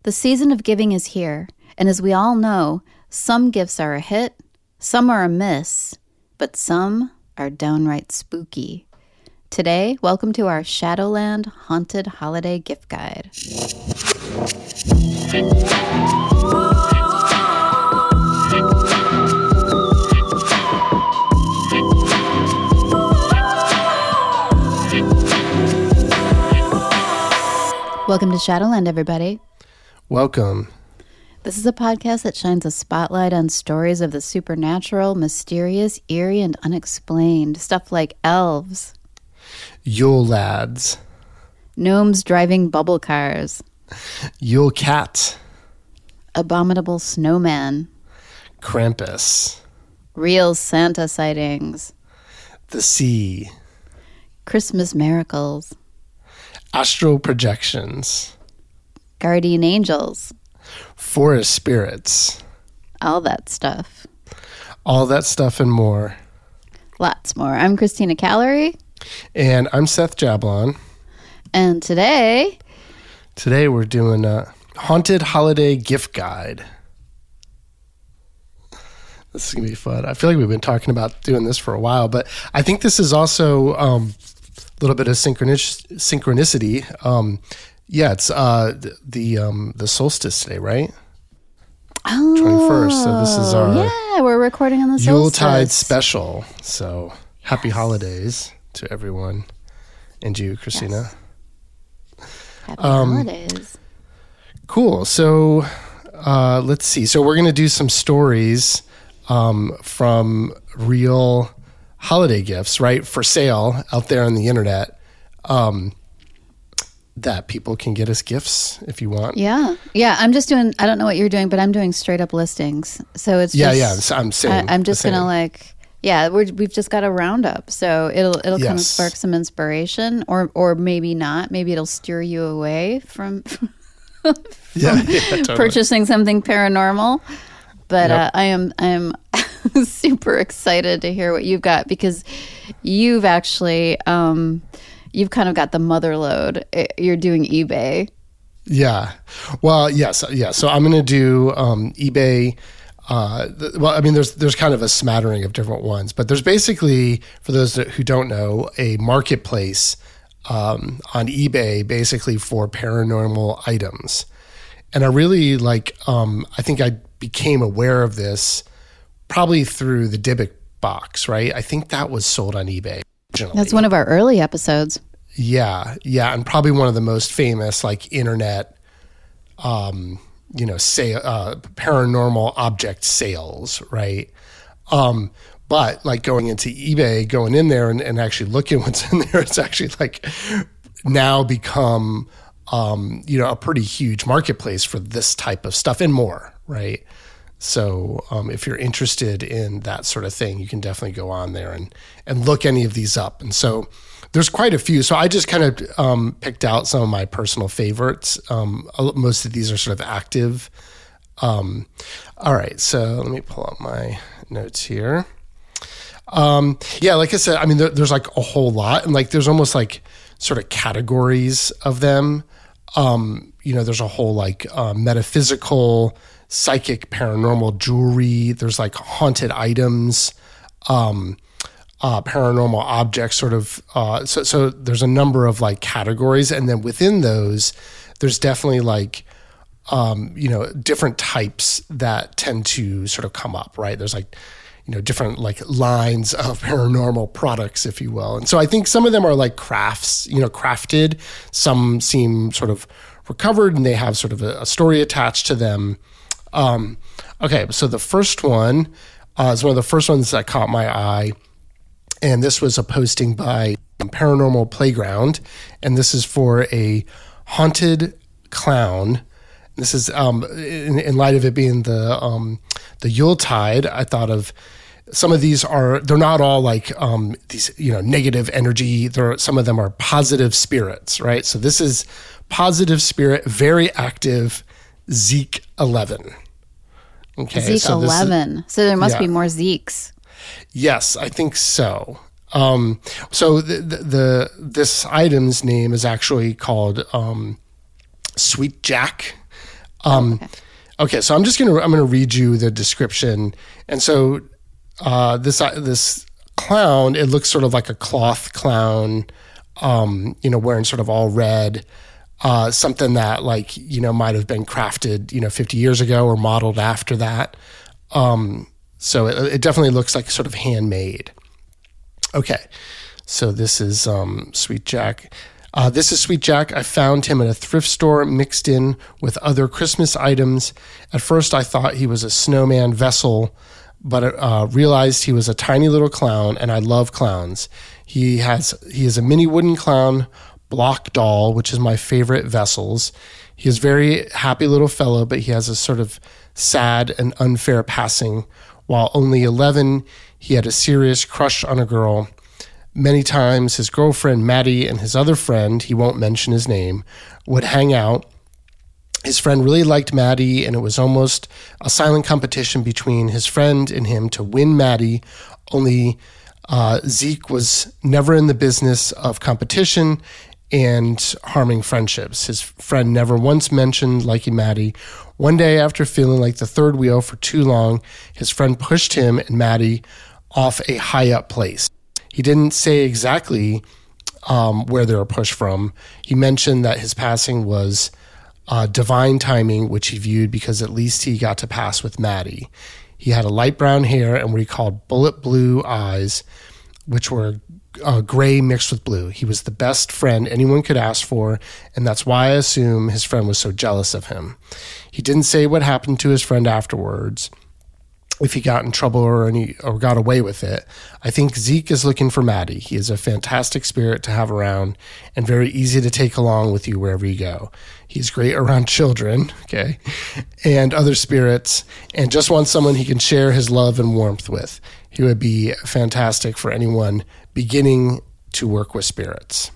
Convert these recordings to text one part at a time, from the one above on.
The season of giving is here, and as we all know, some gifts are a hit, some are a miss, but some are downright spooky. Today, welcome to our Shadowland Haunted Holiday Gift Guide. Welcome to Shadowland, everybody. Welcome. This is a podcast that shines a spotlight on stories of the supernatural, mysterious, eerie, and unexplained. Stuff like elves, Yule lads, gnomes driving bubble cars, Yule cat, abominable snowman, Krampus, real Santa sightings, the sea, Christmas miracles, astral projections, guardian angels, forest spirits, all that stuff. all that stuff and more. Lots more. I'm Christina Callery, And I'm Seth Jablon. and today We're doing a haunted holiday gift guide. This is going to be fun. I feel like we've been talking about doing this for a while, but I think this is also a little bit of synchronicity. It's the solstice today, right? 21st. So this is our we're recording on the solstice. Yuletide special. So happy holidays to everyone. And you, Christina. Happy holidays. Cool. So let's see. So we're going to do some stories from real holiday gifts, right, for sale out there on the internet, that people can get as gifts if you want. Yeah. I'm just doing, I don't know what you're doing, but I'm doing straight up listings. So it's just, I'm saying. I'm just going to we've just got a roundup. So it'll kind of spark some inspiration or maybe not. Maybe it'll steer you away from totally. purchasing something paranormal. But Yep. I am super excited to hear what you've got, because you've actually, you've kind of got the mother load. You're doing eBay. Yeah. Well, yes. Yeah. So I'm going to do eBay. There's kind of a smattering of different ones, but there's basically, for those who don't know, a marketplace on eBay basically for paranormal items. And I really I think I became aware of this probably through the Dybbuk box, right? I think that was sold on eBay originally. That's one of our early episodes. Yeah, and probably one of the most famous internet, paranormal object sales, right? But going into eBay, going in there and actually looking what's in there, it's actually now become a pretty huge marketplace for this type of stuff and more, right? So if you're interested in that sort of thing, you can definitely go on there and look any of these up. And so there's quite a few. So I just kind of picked out some of my personal favorites. Most of these are sort of active. All right, so let me pull up my notes here. Like I said, there's a whole lot, and there's almost sort of categories of them. There's a whole metaphysical, psychic, paranormal jewelry. There's haunted items, paranormal objects, sort of. So there's a number of categories, and then within those, there's definitely different types that tend to sort of come up, right? There's different lines of paranormal products, if you will. And so I think some of them are crafts, crafted. Some seem sort of recovered and they have sort of a story attached to them. Okay, so the first one is one of the first ones that caught my eye. And this was a posting by Paranormal Playground. And this is for a haunted clown. This is in light of it being the Yuletide. I thought of some of these they're not all these negative energy. Some of them are positive spirits, right? So this is positive spirit, very active, Zeke 11. Okay, Zeke so 11. So there must be more Zekes. Yes, I think so. So this item's name is actually called Sweet Jack. Okay, so I'm gonna read you the description. And so this clown, it looks sort of like a cloth clown, wearing sort of all red, something that might have been crafted 50 years ago or modeled after that. So it definitely looks like sort of handmade. Okay, so this is Sweet Jack. This is Sweet Jack. I found him at a thrift store mixed in with other Christmas items. At first, I thought he was a snowman vessel, but realized he was a tiny little clown, and I love clowns. He is a mini wooden clown block doll, which is my favorite vessels. He is a very happy little fellow, but he has a sort of sad and unfair passing. While only 11, he had a serious crush on a girl. Many times his girlfriend, Maddie, and his other friend, he won't mention his name, would hang out. His friend really liked Maddie, and it was almost a silent competition between his friend and him to win Maddie. Only Zeke was never in the business of competition and harming friendships. His friend never once mentioned liking Maddie. One day, after feeling like the third wheel for too long, his friend pushed him and Maddie off a high-up place. He didn't say exactly where they were pushed from. He mentioned that his passing was divine timing, which he viewed because at least he got to pass with Maddie. He had a light brown hair and what he called bullet blue eyes, which were gray mixed with blue. He was the best friend anyone could ask for, and that's why I assume his friend was so jealous of him. He didn't say what happened to his friend afterwards, if he got in trouble or got away with it. I think Zeke is looking for Maddie. He is a fantastic spirit to have around and very easy to take along with you wherever you go. He's great around children, okay, and other spirits, and just wants someone he can share his love and warmth with. He would be fantastic for anyone beginning to work with spirits.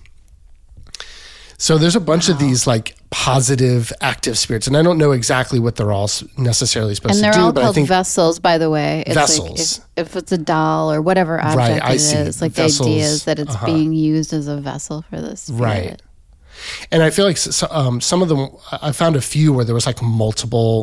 So there's a bunch of these positive, active spirits, and I don't know exactly what they're all necessarily supposed to do. And they're all but called I think vessels, by the way. It's vessels. If it's a doll or whatever object it is, vessels, the idea is that it's being used as a vessel for this spirit. Right. And I feel like some of them, I found a few where there was multiple,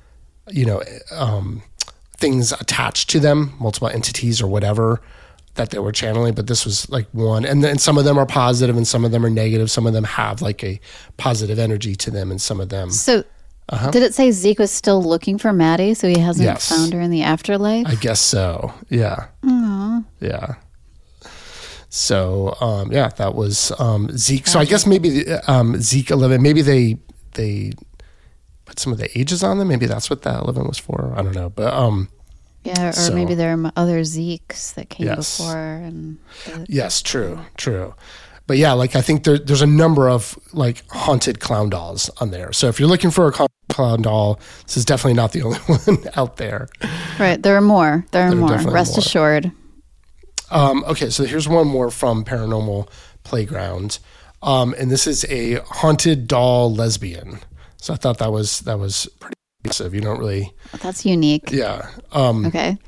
things attached to them, multiple entities or whatever that they were channeling, but this was one. And then some of them are positive and some of them are negative. Some of them have a positive energy to them and some of them. So did it say Zeke was still looking for Maddie, so he hasn't found her in the afterlife? I guess so. Yeah. Aww. Yeah. So, that was Zeke. So I guess maybe Zeke 11, maybe they put some of the ages on them. Maybe that's what that 11 was for. I don't know. But maybe there are other Zekes that came before. Yes, true. But yeah, I think there's a number of haunted clown dolls on there. So if you're looking for a clown doll, this is definitely not the only one out there. Right. There are more. Rest assured. Okay, so here's one more from Paranormal Playground. And this is a haunted doll lesbian. So I thought that was pretty impressive. You don't really... That's unique. Yeah. Okay.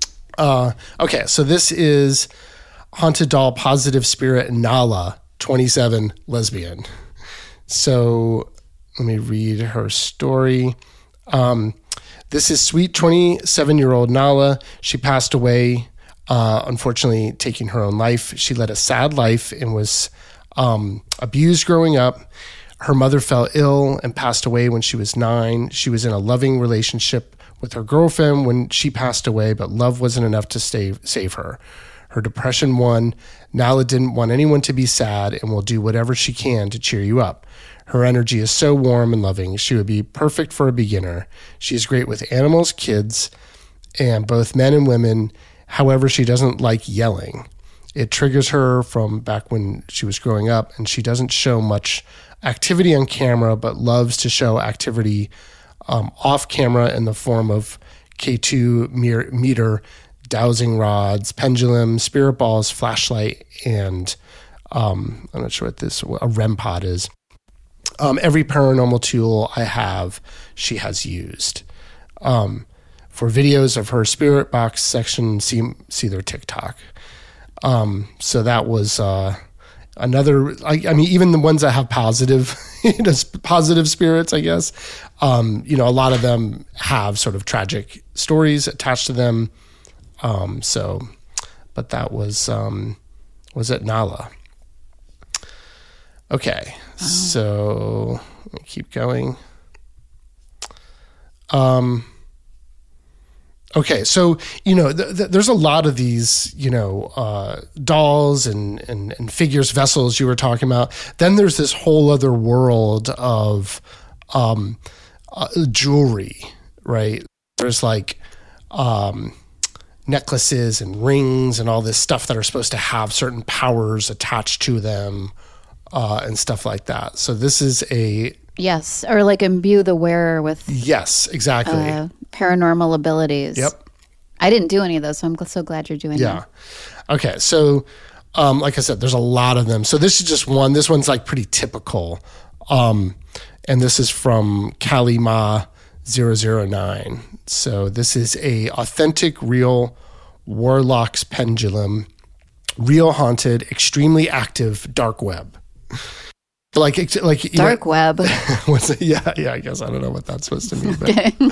Okay, so this is haunted doll positive spirit Nala, 27, lesbian. So let me read her story. This is sweet 27-year-old Nala. She passed away, unfortunately, taking her own life. She led a sad life and was abused growing up. Her mother fell ill and passed away when she was 9. She was in a loving relationship with her girlfriend when she passed away, but love wasn't enough to save her. Her depression won. Nala didn't want anyone to be sad and will do whatever she can to cheer you up. Her energy is so warm and loving. She would be perfect for a beginner. She is great with animals, kids, and both men and women. However, she doesn't like yelling. It triggers her from back when she was growing up, and she doesn't show much activity on camera, but loves to show activity off camera in the form of K2 meter, dowsing rods, pendulum, spirit balls, flashlight, and I'm not sure what a REM pod is. Every paranormal tool I have, she has used. For videos of her spirit box section, see their TikTok. So that was another. I mean, even the ones that have positive, positive spirits, I guess, A lot of them have sort of tragic stories attached to them. But that was it Nala? Okay, so let me keep going. Okay, so there's a lot of these dolls and figures, vessels you were talking about. Then there's this whole other world of jewelry, right? There's like necklaces and rings and all this stuff that are supposed to have certain powers attached to them, and stuff like that. So this is yes, or like imbue the wearer with exactly paranormal abilities. Yep. I didn't do any of those, so I'm so glad you're doing that. Okay, so like I said, there's a lot of them. So this is just one. This one's like pretty typical, and this is from Kalima 009. So this is a authentic, real Warlock's pendulum, real haunted, extremely active dark web. Like dark web. What's it? Yeah. I guess I don't know what that's supposed to mean. But,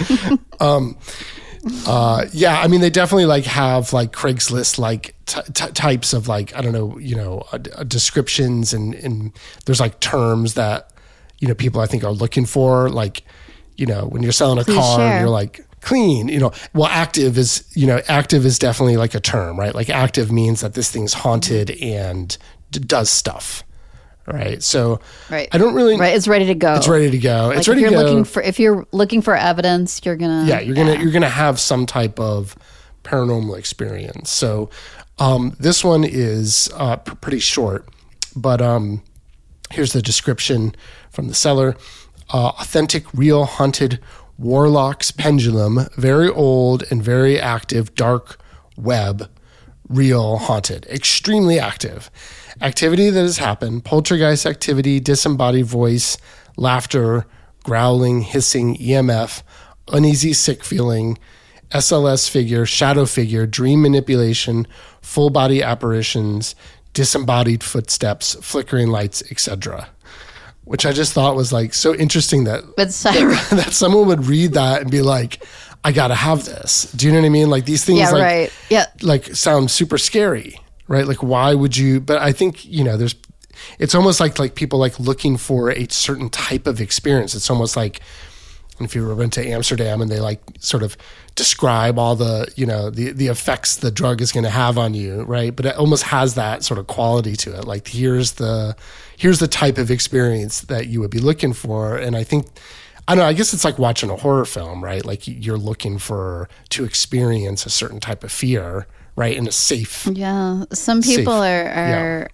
I mean, they definitely like have like Craigslist like types of like, I don't know, descriptions and there's like terms that people I think are looking for, like when you're selling a car and you're like clean, well, active is definitely like a term, right? Like active means that this thing's haunted and does stuff. Right. So right. I don't really. Right. It's ready to go. It's ready to go. Like it's ready to go. If you're looking for evidence, you're going to. Yeah. You're going to have some type of paranormal experience. So this one is pretty short, but here's the description from the seller. Authentic, real, haunted Warlock's pendulum, very old and very active dark web, real haunted, extremely active. Activity that has happened, poltergeist activity, disembodied voice, laughter, growling, hissing, EMF, uneasy sick feeling, SLS figure, shadow figure, dream manipulation, full body apparitions, disembodied footsteps, flickering lights, etc. Which I just thought was like so interesting that someone would read that and be like, I gotta have this. Do you know what I mean? Like these things like sound super scary. Right? Like, why would you? But I think, it's almost like people like looking for a certain type of experience. It's almost like if you went to Amsterdam and they like sort of describe all the, the effects the drug is going to have on you. Right. But it almost has that sort of quality to it. Like, here's the type of experience that you would be looking for. And I think, I don't know, I guess it's like watching a horror film, right? Like you're looking to experience a certain type of fear. Right, in a safe. Yeah, some people are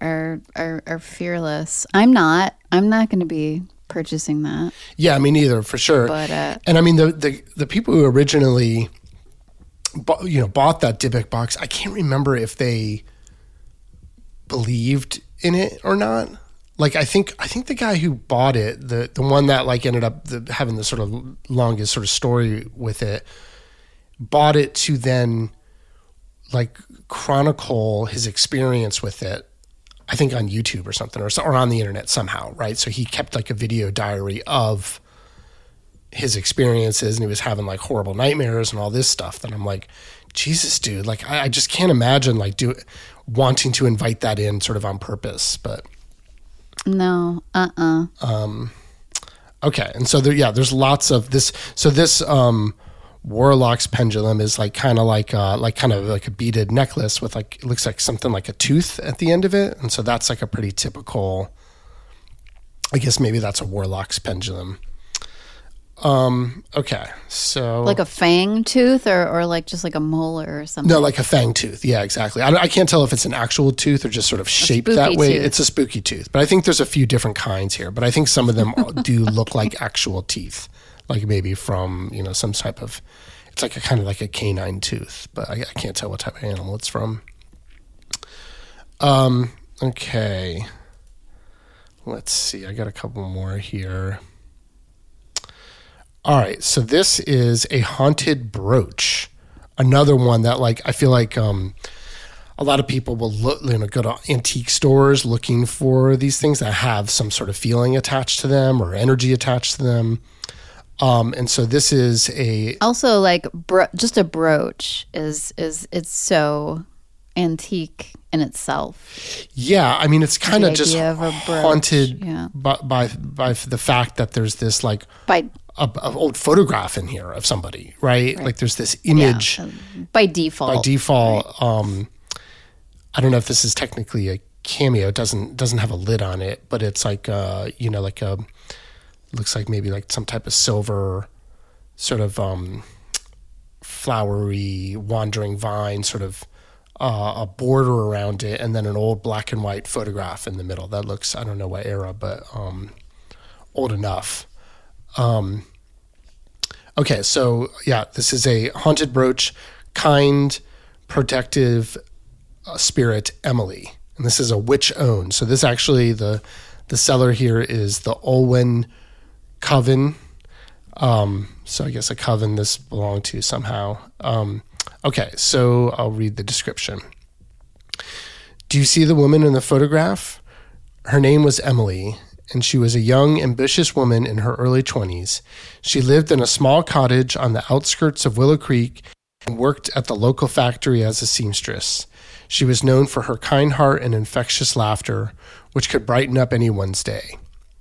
fearless. I'm not going to be purchasing that. Yeah, me neither, for sure. But and I mean the people who originally, bought that Dybbuk box, I can't remember if they believed in it or not. Like I think the guy who bought it, the one that like ended up having the sort of longest sort of story with it, bought it to then like chronicle his experience with it, I think on YouTube or something, or on the internet somehow, right? So he kept like a video diary of his experiences, and he was having like horrible nightmares and all this stuff. That I'm like, Jesus, dude, like I just can't imagine like wanting to invite that in sort of on purpose, but no, okay, and so there's lots of this. So this Warlock's pendulum is like kind of like a beaded necklace with like, it looks like something like a tooth at the end of it. And so that's like a pretty typical, I guess maybe that's a Warlock's pendulum. Okay. So like a fang tooth or like just like a molar or something. No, like a fang tooth. Yeah, exactly. I can't tell if it's an actual tooth or just sort of shaped that way. Tooth. It's a spooky tooth, but I think there's a few different kinds here, but I think some of them do look like actual teeth. Like maybe from, some type of, it's like a kind of like a canine tooth, but I can't tell what type of animal it's from. Okay. Let's see. I got a couple more here. All right. So this is a haunted brooch. Another one that like, I feel like, a lot of people will go to antique stores looking for these things that have some sort of feeling attached to them or energy attached to them. And so this is also like just a brooch is it's so antique in itself. Yeah, I mean, it's kind of just haunted yeah. by the fact that there's this like by a old photograph in here of somebody, right? Like there's this image by default. By default, right. I don't know if this is technically a cameo. It doesn't have a lid on it, but it's like like a looks like maybe like some type of silver sort of flowery wandering vine sort of a border around it, and then an old black and white photograph in the middle. That looks, I don't know what era, but old enough. Okay, so yeah, this is a haunted brooch, kind, protective spirit, Emily. And this is a witch owned. So this actually, the seller here is the Olwen Coven. So I guess a coven this belonged to somehow. Okay, so I'll read the description. Do you see the woman in the photograph? Her name was Emily, and she was a young, ambitious woman in her early 20s. She lived in a small cottage on the outskirts of Willow Creek and worked at the local factory as a seamstress. She was known for her kind heart and infectious laughter, which could brighten up anyone's day.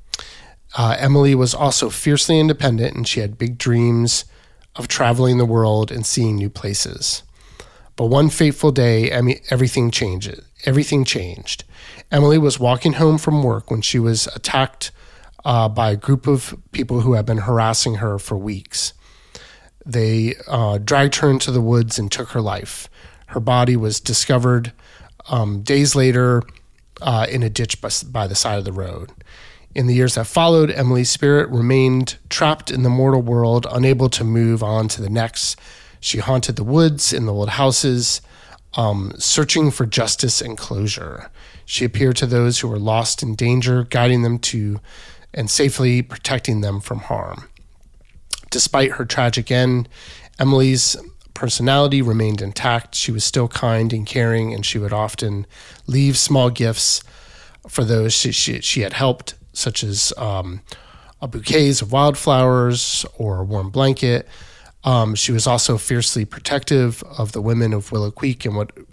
Emily was also fiercely independent, and she had big dreams of traveling the world and seeing new places. But one fateful day, everything changed. Emily was walking home from work when she was attacked by a group of people who had been harassing her for weeks. They dragged her into the woods and took her life. Her body was discovered days later in a ditch by the side of the road. In the years that followed, Emily's spirit remained trapped in the mortal world, unable to move on to the next. She haunted the woods and the old houses, searching for justice and closure. She appeared to those who were lost in danger, guiding them to and safely protecting them from harm. Despite her tragic end, Emily's personality remained intact. She was still kind and caring, and she would often leave small gifts for those she had helped, such as bouquets of wildflowers or a warm blanket. She was also fiercely protective of the women of Willow Creek,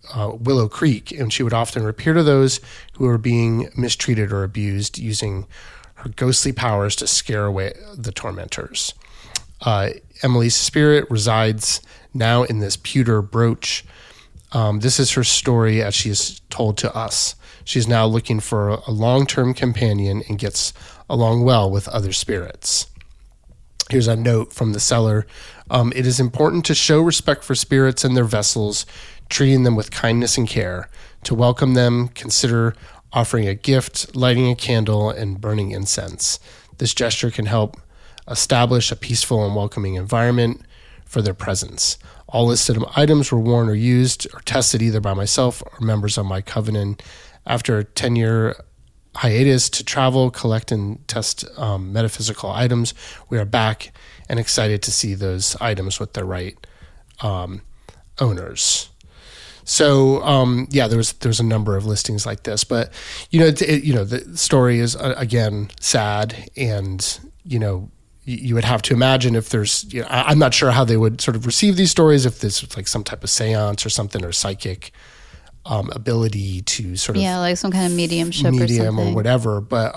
and she would often appear to those who were being mistreated or abused, using her ghostly powers to scare away the tormentors. Emily's spirit resides now in this pewter brooch. This is her story as she is told to us. She's now looking for a long-term companion and gets along well with other spirits. Here's a note from the seller. It is important to show respect for spirits and their vessels, treating them with kindness and care. To welcome them, consider offering a gift, lighting a candle, and burning incense. This gesture can help establish a peaceful and welcoming environment for their presence. All listed items were worn or used or tested either by myself or members of my covenant. After a 10-year hiatus to travel, collect, and test metaphysical items, we are back and excited to see those items with the right owners. So, there's a number of listings like this, but the story is again sad, and you would have to imagine if there's, I'm not sure how they would sort of receive these stories, if this was like some type of seance or something, or psychic ability to sort of, like some kind of mediumship or something, or whatever. But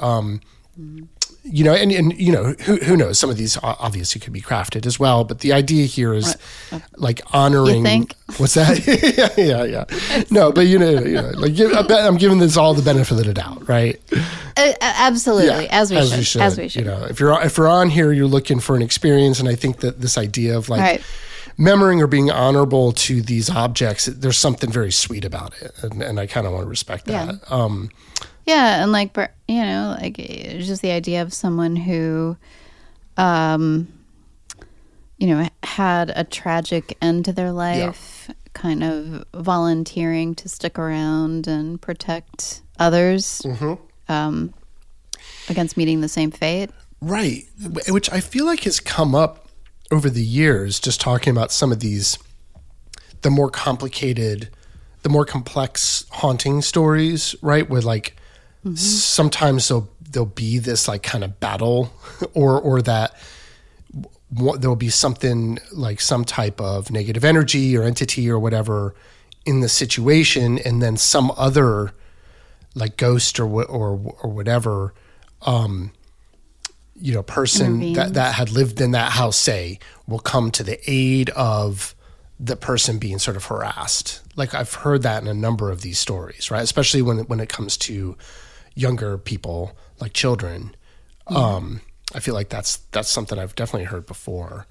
who knows? Some of these obviously could be crafted as well. But the idea here is like honoring. You think? What's that? yeah. No, but I'm giving this all the benefit of the doubt, right? Absolutely, as we should. If you're on here, you're looking for an experience, and I think that this idea of like memorying or being honorable to these objects, there's something very sweet about it, and I kind of want to respect that. And just the idea of someone who, had a tragic end to their life, kind of volunteering to stick around and protect others against meeting the same fate. Right, which I feel like has come up over the years, just talking about some of these, the more complicated, the more complex haunting stories, right? Where like sometimes there'll be this like kind of battle or that there will be something like some type of negative energy or entity or whatever in the situation, and then some other like ghost or whatever, person that had lived in that house, say, will come to the aid of the person being sort of harassed. Like I've heard that in a number of these stories, right? Especially when it comes to younger people, like children. I feel like that's something I've definitely heard before.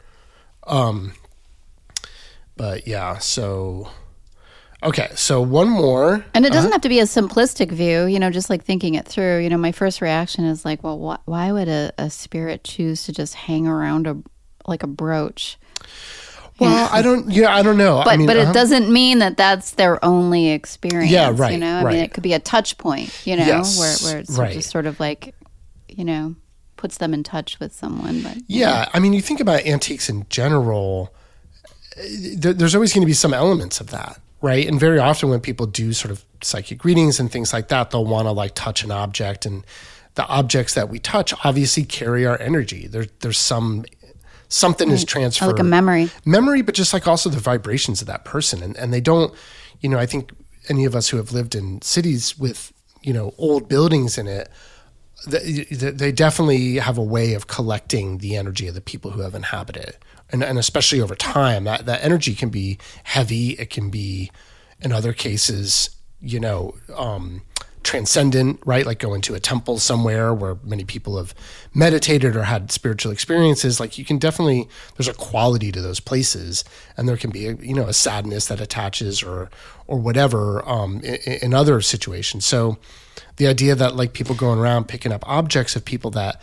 But yeah, so okay, so one more. And it doesn't have to be a simplistic view, just like thinking it through. My first reaction is like, well, why would a spirit choose to just hang around a brooch? Well, I don't know. But it doesn't mean that that's their only experience. Yeah, right. I mean, it could be a touch point, yes, where it's just sort of like, puts them in touch with someone. But yeah, I mean, you think about antiques in general, there's always going to be some elements of that, right? And very often when people do sort of psychic readings and things like that, they'll want to like touch an object, and the objects that we touch obviously carry our energy. There's something is transferred. Like a memory, but just like also the vibrations of that person. And they don't, I think any of us who have lived in cities with, old buildings in it, they definitely have a way of collecting the energy of the people who have inhabited it. And especially over time, that energy can be heavy. It can be, in other cases, transcendent, right? Like going to a temple somewhere where many people have meditated or had spiritual experiences. Like you can definitely, there's a quality to those places, and there can be a sadness that attaches or whatever in other situations. So the idea that like people going around picking up objects of people that,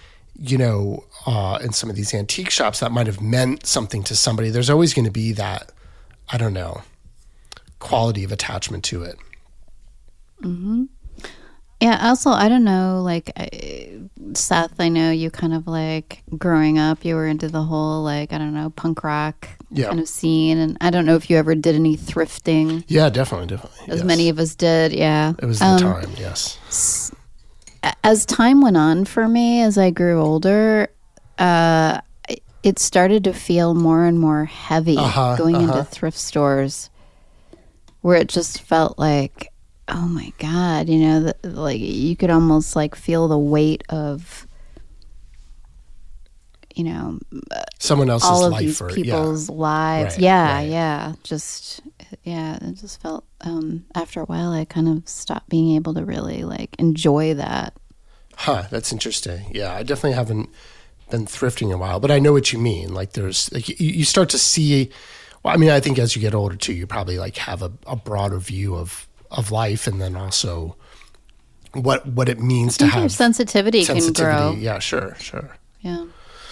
in some of these antique shops that might have meant something to somebody, there's always going to be that, I don't know, quality of attachment to it. Mm-hmm. Yeah. Also, I don't know, like Seth, I know you kind of like growing up, you were into the whole, like, I don't know, punk rock kind of scene. And I don't know if you ever did any thrifting. Yeah, definitely. As many of us did. Yeah. It was the time. Yes. As time went on for me, as I grew older, it started to feel more and more heavy going into thrift stores, where it just felt like, oh my God, like you could almost like feel the weight of, someone else's all of life these people's lives. Right, yeah. right. It just felt, after a while, I kind of stopped being able to really like enjoy that. That's interesting. Yeah, I definitely haven't been thrifting in a while, but I know what you mean. Like there's, like you start to see, well, I mean, I think as you get older too, you probably like have a broader view of life, and then also what it means to have your sensitivity can grow. Yeah, sure. Yeah.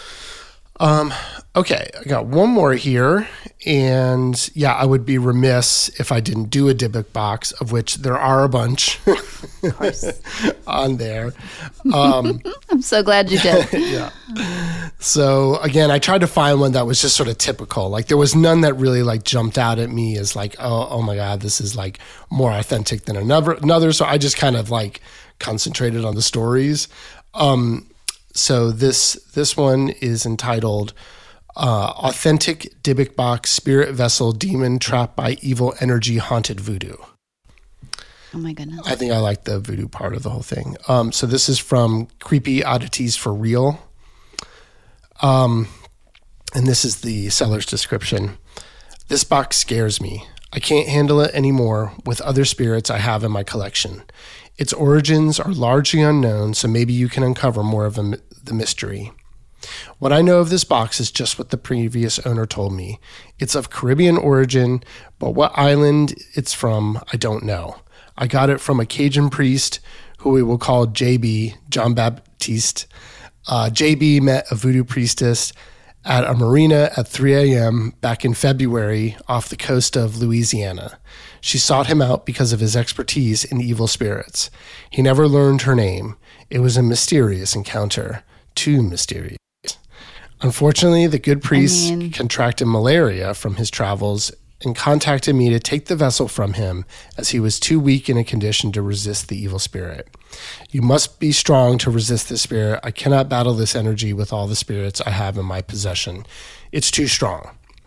Okay, I got one more here, and yeah, I would be remiss if I didn't do a Dybbuk box, of which there are a bunch of course. on there. I'm so glad you did. Yeah. So again, I tried to find one that was just sort of typical. Like there was none that really like jumped out at me as like, oh my God, this is like more authentic than another. So I just kind of like concentrated on the stories. So this one is entitled Authentic Dybbuk Box Spirit Vessel Demon Trapped by Evil Energy Haunted Voodoo. Oh my goodness. I think I like the voodoo part of the whole thing. So this is from Creepy Oddities for Real. And this is the seller's description. This box scares me. I can't handle it anymore with other spirits I have in my collection. Its origins are largely unknown, so maybe you can uncover more of the mystery. What I know of this box is just what the previous owner told me. It's of Caribbean origin, but what island it's from, I don't know. I got it from a Cajun priest who we will call JB, John Baptiste. JB met a voodoo priestess at a marina at 3 a.m. back in February off the coast of Louisiana. She sought him out because of his expertise in evil spirits. He never learned her name. It was a mysterious encounter. Too mysterious. Unfortunately, the good priest contracted malaria from his travels and contacted me to take the vessel from him, as he was too weak in a condition to resist the evil spirit. You must be strong to resist the spirit. I cannot battle this energy with all the spirits I have in my possession. It's too strong.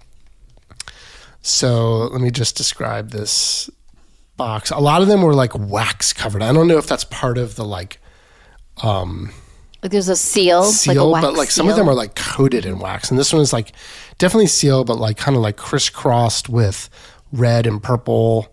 So let me just describe this box. A lot of them were like wax covered. I don't know if that's part of the like there's a seal, like a wax but like some of them are like coated in wax, and this one is like definitely seal, but like kind of like crisscrossed with red and purple.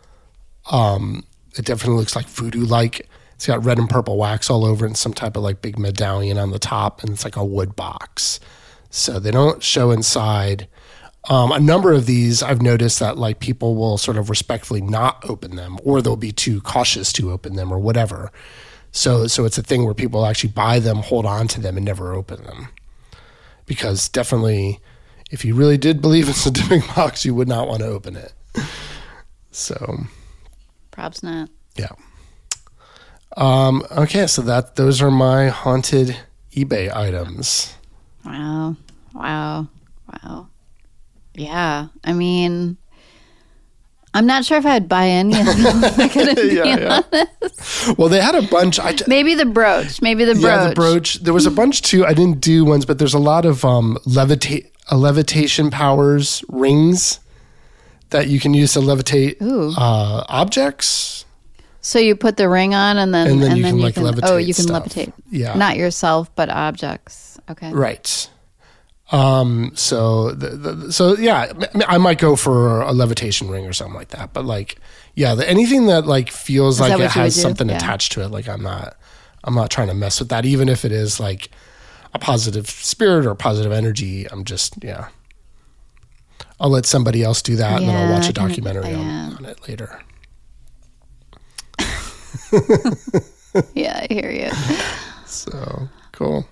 It definitely looks like voodoo-like. It's got red and purple wax all over and some type of like big medallion on the top, and it's like a wood box. So they don't show inside. A number of these I've noticed that like people will sort of respectfully not open them, or they'll be too cautious to open them or whatever. So it's a thing where people actually buy them, hold on to them, and never open them. Because definitely, if you really did believe it's a dipping box, you would not want to open it. So, props not. Yeah. Okay, so those are my haunted eBay items. Wow. Yeah, I mean, I'm not sure if I'd buy any of them. I'm gonna be honest. Well, they had a bunch. Maybe the brooch. Yeah, the brooch. There was a bunch too. I didn't do ones, but there's a lot of levitation powers rings that you can use to levitate objects. So you put the ring on, and then you can levitate. Oh, you can stuff. levitate. Yeah, not yourself, but objects. Okay, right. So yeah, I might go for a levitation ring or something like that. But like, yeah, anything that like feels like it has something attached to it. Like I'm not trying to mess with that, even if it is like a positive spirit or positive energy. I'm just, I'll let somebody else do that, and then I'll watch a documentary on it later. Yeah, I hear you. So cool.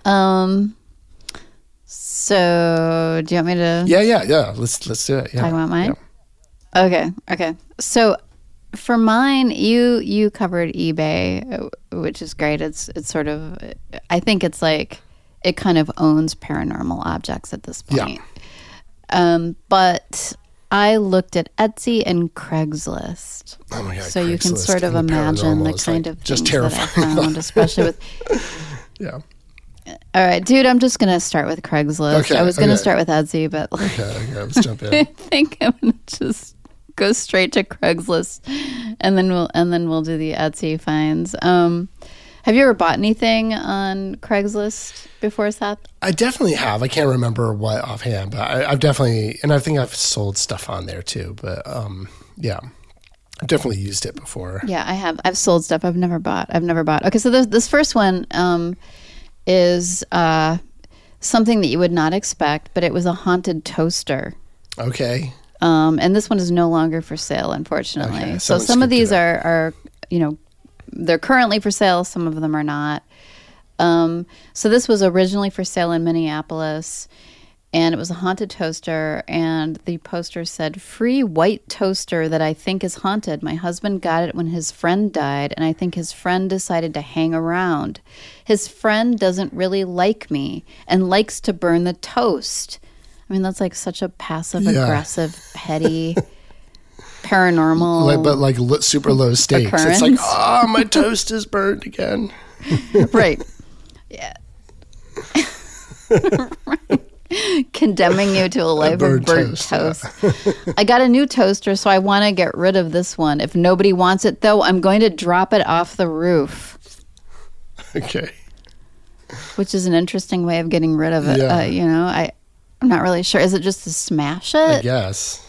So do you want me to? Yeah. Let's do it. Yeah. Talk about mine. Yeah. Okay. So for mine, you covered eBay, which is great. It's sort of, I think it's like it kind of owns paranormal objects at this point. Yeah. But I looked at Etsy and Craigslist. Oh my God! So Craigslist you can sort of imagine the kind of just things that I found, especially with. Yeah. All right, dude, I'm just going to start with Craigslist. Okay, I was going to start with Etsy, but okay, let's jump in. I think I'm going to just go straight to Craigslist, and then we'll do the Etsy finds. Have you ever bought anything on Craigslist before, Seth? I definitely have. I can't remember what offhand, but I've definitely, and I think I've sold stuff on there too. But yeah, I've definitely used it before. Yeah, I have. I've sold stuff. I've never bought. Okay, so this first one is something that you would not expect, but it was a haunted toaster. Okay. And this one is no longer for sale, unfortunately. Okay, so some of these are they're currently for sale. Some of them are not. So this was originally for sale in Minneapolis, and it was a haunted toaster, and the poster said, "Free white toaster that I think is haunted. My husband got it when his friend died, and I think his friend decided to hang around. His friend doesn't really like me and likes to burn the toast." I mean, that's like such a passive-aggressive, petty, paranormal, but like super low stakes. Occurrence. It's like, my toast is burned again. Right. Yeah. Right. Condemning you to a life of burnt toast. I got a new toaster, so I want to get rid of this one. If nobody wants it, though, I'm going to drop it off the roof. Okay. Which is an interesting way of getting rid of it. Yeah. I'm not really sure. Is it just to smash it? I guess.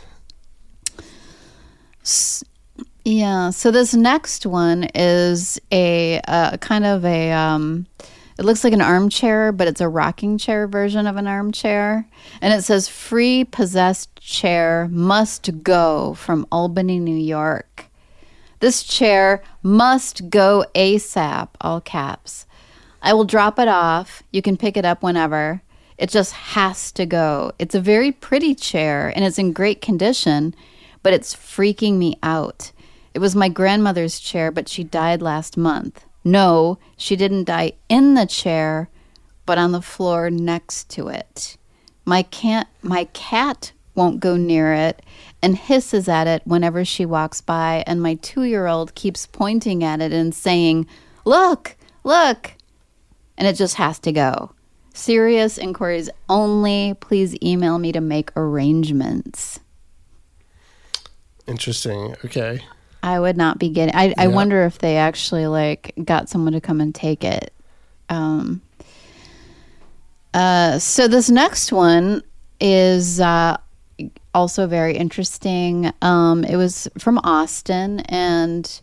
Yeah. So this next one is a kind of a... it looks like an armchair, but it's a rocking chair version of an armchair. And it says, "Free possessed chair must go from Albany, New York. This chair must go ASAP," all caps. "I will drop it off. You can pick it up whenever. It just has to go. It's a very pretty chair, and it's in great condition, but it's freaking me out. It was my grandmother's chair, but she died last month. No, she didn't die in the chair, but on the floor next to it. My cat won't go near it, and hisses at it whenever she walks by, and my 2-year-old keeps pointing at it and saying, "Look, look," and it just has to go. Serious inquiries only. Please email me to make arrangements. Interesting. Okay. I would not be getting... I wonder if they actually, like, got someone to come and take it. So this next one is also very interesting. It was from Austin, and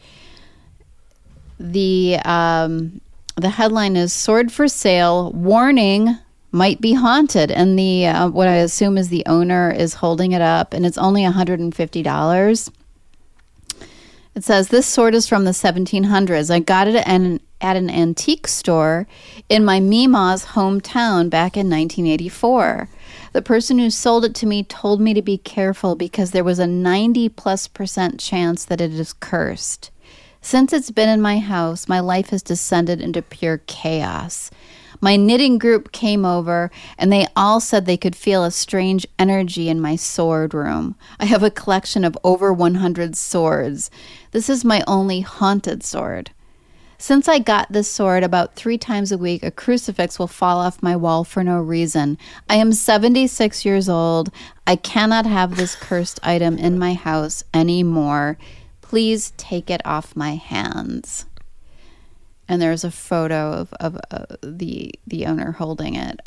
the headline is "Sword for Sale, Warning, Might Be Haunted," and the what I assume is the owner is holding it up, and it's only $150. It says, "This sword is from the 1700s. I got it at an antique store in my Mima's hometown back in 1984. The person who sold it to me told me to be careful because there was a 90+% chance that it is cursed. Since it's been in my house, my life has descended into pure chaos. My knitting group came over, and they all said they could feel a strange energy in my sword room. I have a collection of over 100 swords. This is my only haunted sword. Since I got this sword, about 3 times a week, a crucifix will fall off my wall for no reason. I am 76 years old. I cannot have this cursed item in my house anymore. Please take it off my hands." And there's a photo of the owner holding it.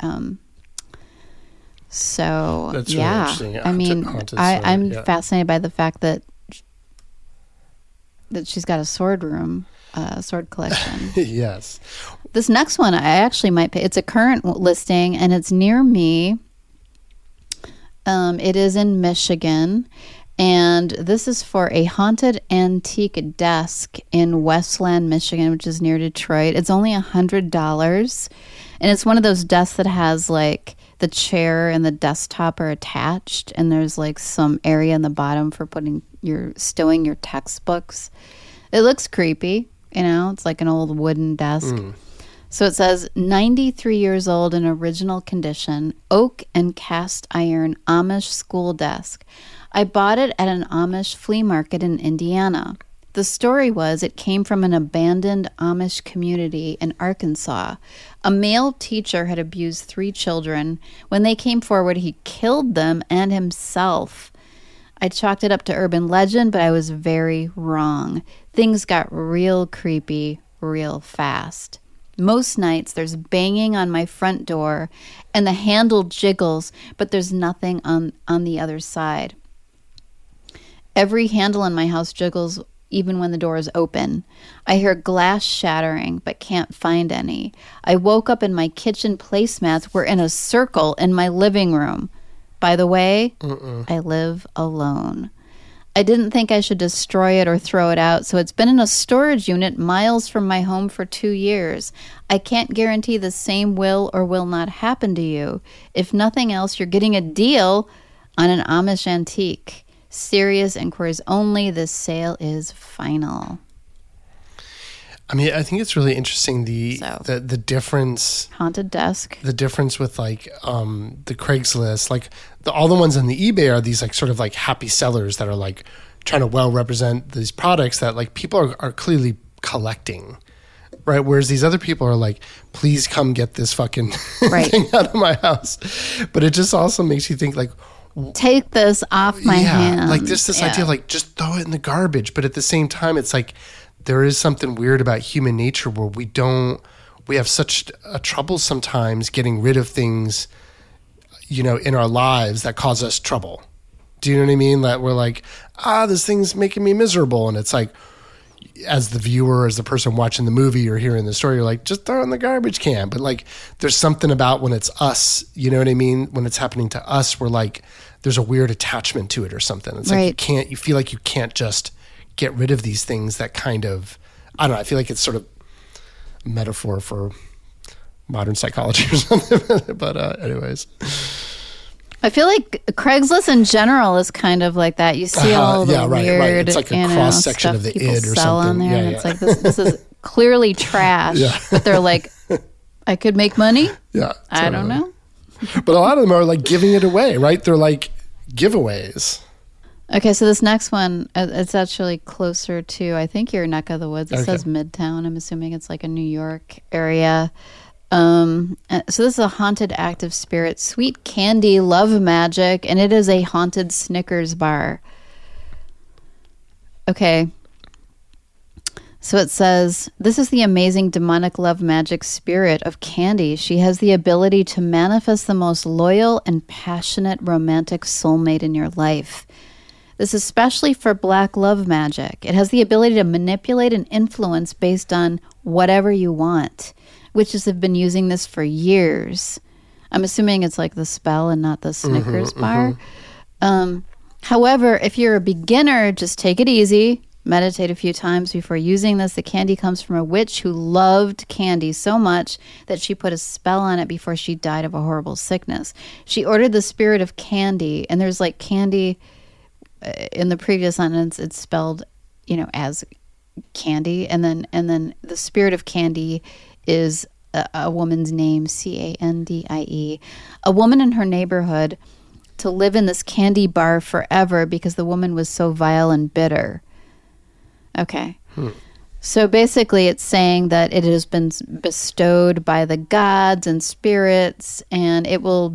So That's really yeah, interesting. I mean, Haunted I'm sword, fascinated by the fact that she's got a sword room, sword collection. Yes. This next one, I actually might pay. It's a current listing, and it's near me. It is in Michigan. And this is for a haunted antique desk in Westland, Michigan, which is near Detroit. It's only $100. And it's one of those desks that has, like, the chair and the desktop are attached. And there's, like, some area in the bottom for stowing your textbooks. It looks creepy, you know. It's like an old wooden desk. So it says, 93 years old in original condition, oak and cast iron Amish school desk. I bought it at an Amish flea market in Indiana. The story was it came from an abandoned Amish community in Arkansas. A male teacher had abused 3 children. When they came forward, he killed them and himself. I chalked it up to urban legend, but I was very wrong. Things got real creepy real fast. Most nights there's banging on my front door and the handle jiggles, but there's nothing on the other side. Every handle in my house jiggles even when the door is open. I hear glass shattering, but can't find any. I woke up and my kitchen placemats were in a circle in my living room. By the way, I live alone. I didn't think I should destroy it or throw it out, so it's been in a storage unit miles from my home for 2 years. I can't guarantee the same will or will not happen to you. If nothing else, you're getting a deal on an Amish antique. Serious inquiries only. This sale is final. I mean, I think it's really interesting the difference. Haunted desk. The difference with like the Craigslist, like all the ones on the eBay are these like sort of like happy sellers that are like trying to well represent these products that like people are clearly collecting, right? Whereas these other people are like, please come get this fucking thing out of my house. But it just also makes you think like, take this off my hands. Like this idea of like just throw it in the garbage. But at the same time, it's like there is something weird about human nature where we have such a trouble sometimes getting rid of things, you know, in our lives that cause us trouble. Do you know what I mean? That we're like, this thing's making me miserable. And it's like, as the viewer, as the person watching the movie or hearing the story, you're like, just throw it in the garbage can. But like, there's something about when it's us, you know what I mean? When it's happening to us, we're like, there's a weird attachment to it or something. It's like, you feel like you can't just get rid of these things that kind of, I don't know, I feel like it's sort of a metaphor for modern psychology or something. But anyways. I feel like Craigslist in general is kind of like that. You see all the weird, It's like a cross section of the id or something. On there, and it's like this is clearly trash. But they're like, I could make money. Yeah, I don't know. But a lot of them are like giving it away, right? They're like, giveaways. Okay, so this next one, it's actually closer to, I think, your neck of the woods. It says Midtown. I'm assuming it's like a New York area. So this is a haunted active spirit, Sweet Candy Love Magic, and it is a haunted Snickers bar. Okay. So it says, this is the amazing demonic love magic spirit of Candy. She has the ability to manifest the most loyal and passionate romantic soulmate in your life. This is especially for black love magic. It has the ability to manipulate and influence based on whatever you want. Witches have been using this for years. I'm assuming it's like the spell and not the Snickers bar. However, if you're a beginner, just take it easy. Meditate a few times before using this. The candy comes from a witch who loved candy so much that she put a spell on it before she died of a horrible sickness. She ordered the spirit of candy, and there's like candy in the previous sentence. It's spelled, as candy, and then the spirit of candy is a woman's name, Candie. A woman in her neighborhood to live in this candy bar forever because the woman was so vile and bitter. Okay. So basically it's saying that it has been bestowed by the gods and spirits, and it will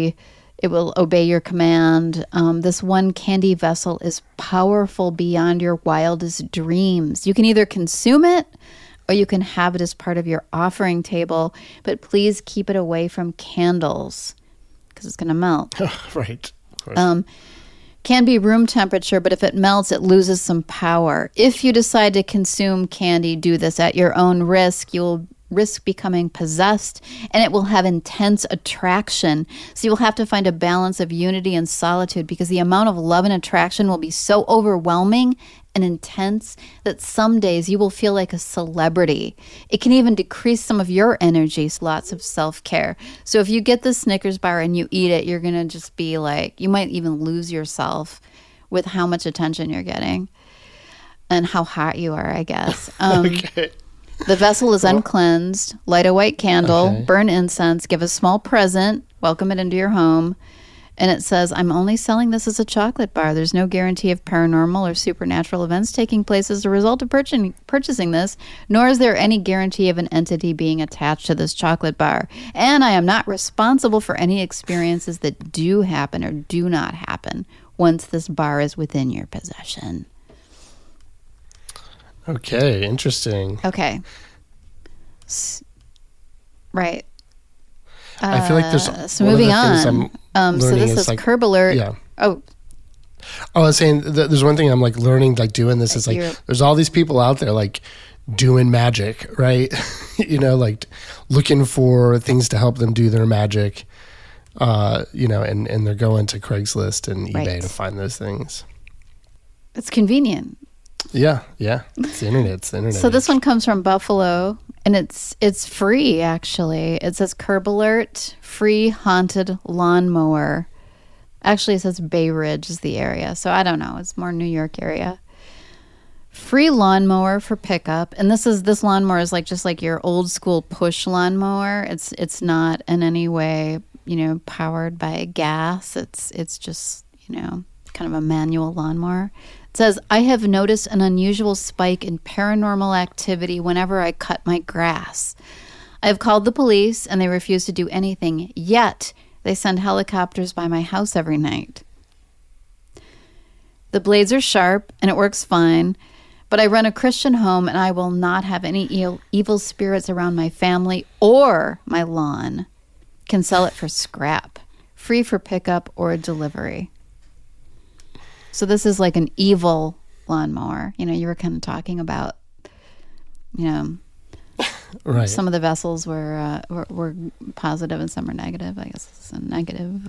obey your command. This one candy vessel is powerful beyond your wildest dreams. You can either consume it or you can have it as part of your offering table, but please keep it away from candles because it's going to melt. Right. Of course. Can be room temperature, but if it melts, it loses some power. If you decide to consume candy, do this at your own risk. You'll risk becoming possessed, and it will have intense attraction. So you'll have to find a balance of unity and solitude because the amount of love and attraction will be so overwhelming and intense that some days you will feel like a celebrity. It can even decrease some of your energy, so lots of self-care. So if you get the Snickers bar and you eat it, you're going to just be like, you might even lose yourself with how much attention you're getting and how hot you are, I guess. Okay. The vessel is uncleansed. Light a white candle, burn incense, give a small present, welcome it into your home. And it says, I'm only selling this as a chocolate bar. There's no guarantee of paranormal or supernatural events taking place as a result of purchasing this, nor is there any guarantee of an entity being attached to this chocolate bar. And I am not responsible for any experiences that do happen or do not happen once this bar is within your possession. Okay, interesting. Okay. Right. I feel like there's so moving on. So this is like, Curb Alert. Yeah. Oh, I was saying there's one thing I'm like learning, like doing this is like there's all these people out there like doing magic, right? Like looking for things to help them do their magic, and they're going to Craigslist and eBay to find those things. It's convenient. Yeah. It's the internet. So this one comes from Buffalo, and it's free, actually. It says Curb Alert, free haunted lawnmower. Actually, it says Bay Ridge is the area, so I don't know. It's more New York area. Free lawnmower for pickup, and this lawnmower is like just like your old school push lawnmower. It's not in any way powered by gas. It's just kind of a manual lawnmower. It says, I have noticed an unusual spike in paranormal activity whenever I cut my grass. I have called the police and they refuse to do anything, yet they send helicopters by my house every night. The blades are sharp and it works fine, but I run a Christian home and I will not have any evil spirits around my family or my lawn. Can sell it for scrap, free for pickup or delivery. So this is like an evil lawnmower. You were kind of talking about, right. Some of the vessels were positive and some are negative. I guess it's a negative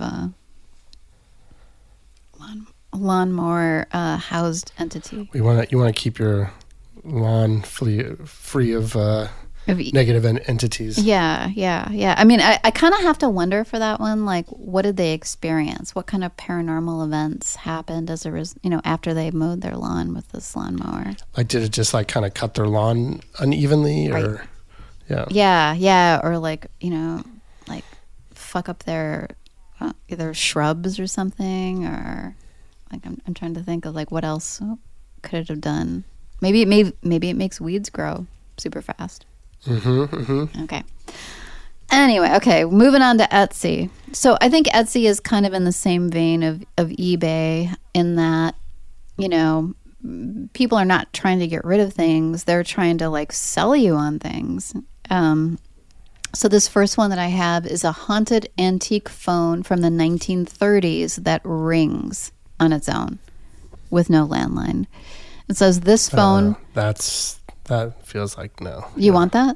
lawnmower housed entity. You want to keep your lawn free of negative entities. Yeah. I mean, I kind of have to wonder for that one, like, what did they experience? What kind of paranormal events happened after they mowed their lawn with this lawnmower? Like, did it just like kind of cut their lawn unevenly, or yeah, or like like fuck up their either shrubs or something, or like I'm trying to think of like what else could it have done. Maybe it makes weeds grow super fast. Okay. Anyway, okay, moving on to Etsy. So I think Etsy is kind of in the same vein of eBay in that, you know, people are not trying to get rid of things. They're trying to like sell you on things. So this first one that I have is a haunted antique phone from the 1930s that rings on its own with no landline. It says this phone. That feels like no. You want that?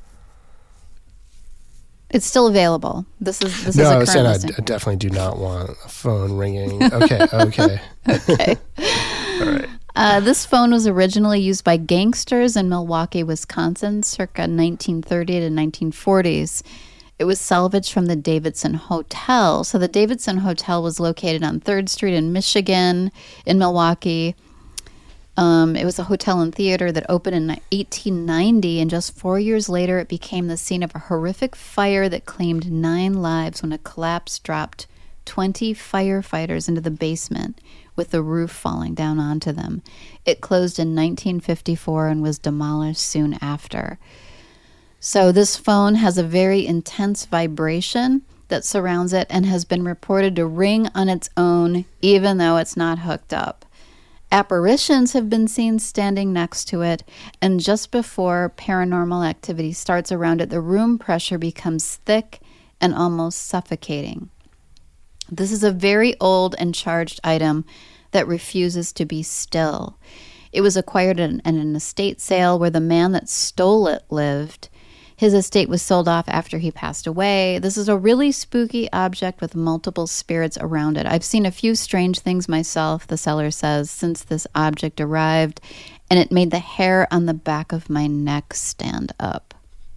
It's still available. This is no. A I was saying listing. I definitely do not want a phone ringing. Okay. Okay. All right. This phone was originally used by gangsters in Milwaukee, Wisconsin, circa 1930 to 1940s. It was salvaged from the Davidson Hotel. So the Davidson Hotel was located on 3rd Street in Michigan, in Milwaukee. It was a hotel and theater that opened in 1890, and just 4 years later, it became the scene of a horrific fire that claimed 9 lives when a collapse dropped 20 firefighters into the basement, with the roof falling down onto them. It closed in 1954 and was demolished soon after. So this phone has a very intense vibration that surrounds it and has been reported to ring on its own, even though it's not hooked up. Apparitions have been seen standing next to it, and just before paranormal activity starts around it, the room pressure becomes thick and almost suffocating. This is a very old and charged item that refuses to be still. It was acquired at an estate sale where the man that stole it lived. His estate was sold off after he passed away. This is a really spooky object with multiple spirits around it. I've seen a few strange things myself, the seller says, since this object arrived, and it made the hair on the back of my neck stand up.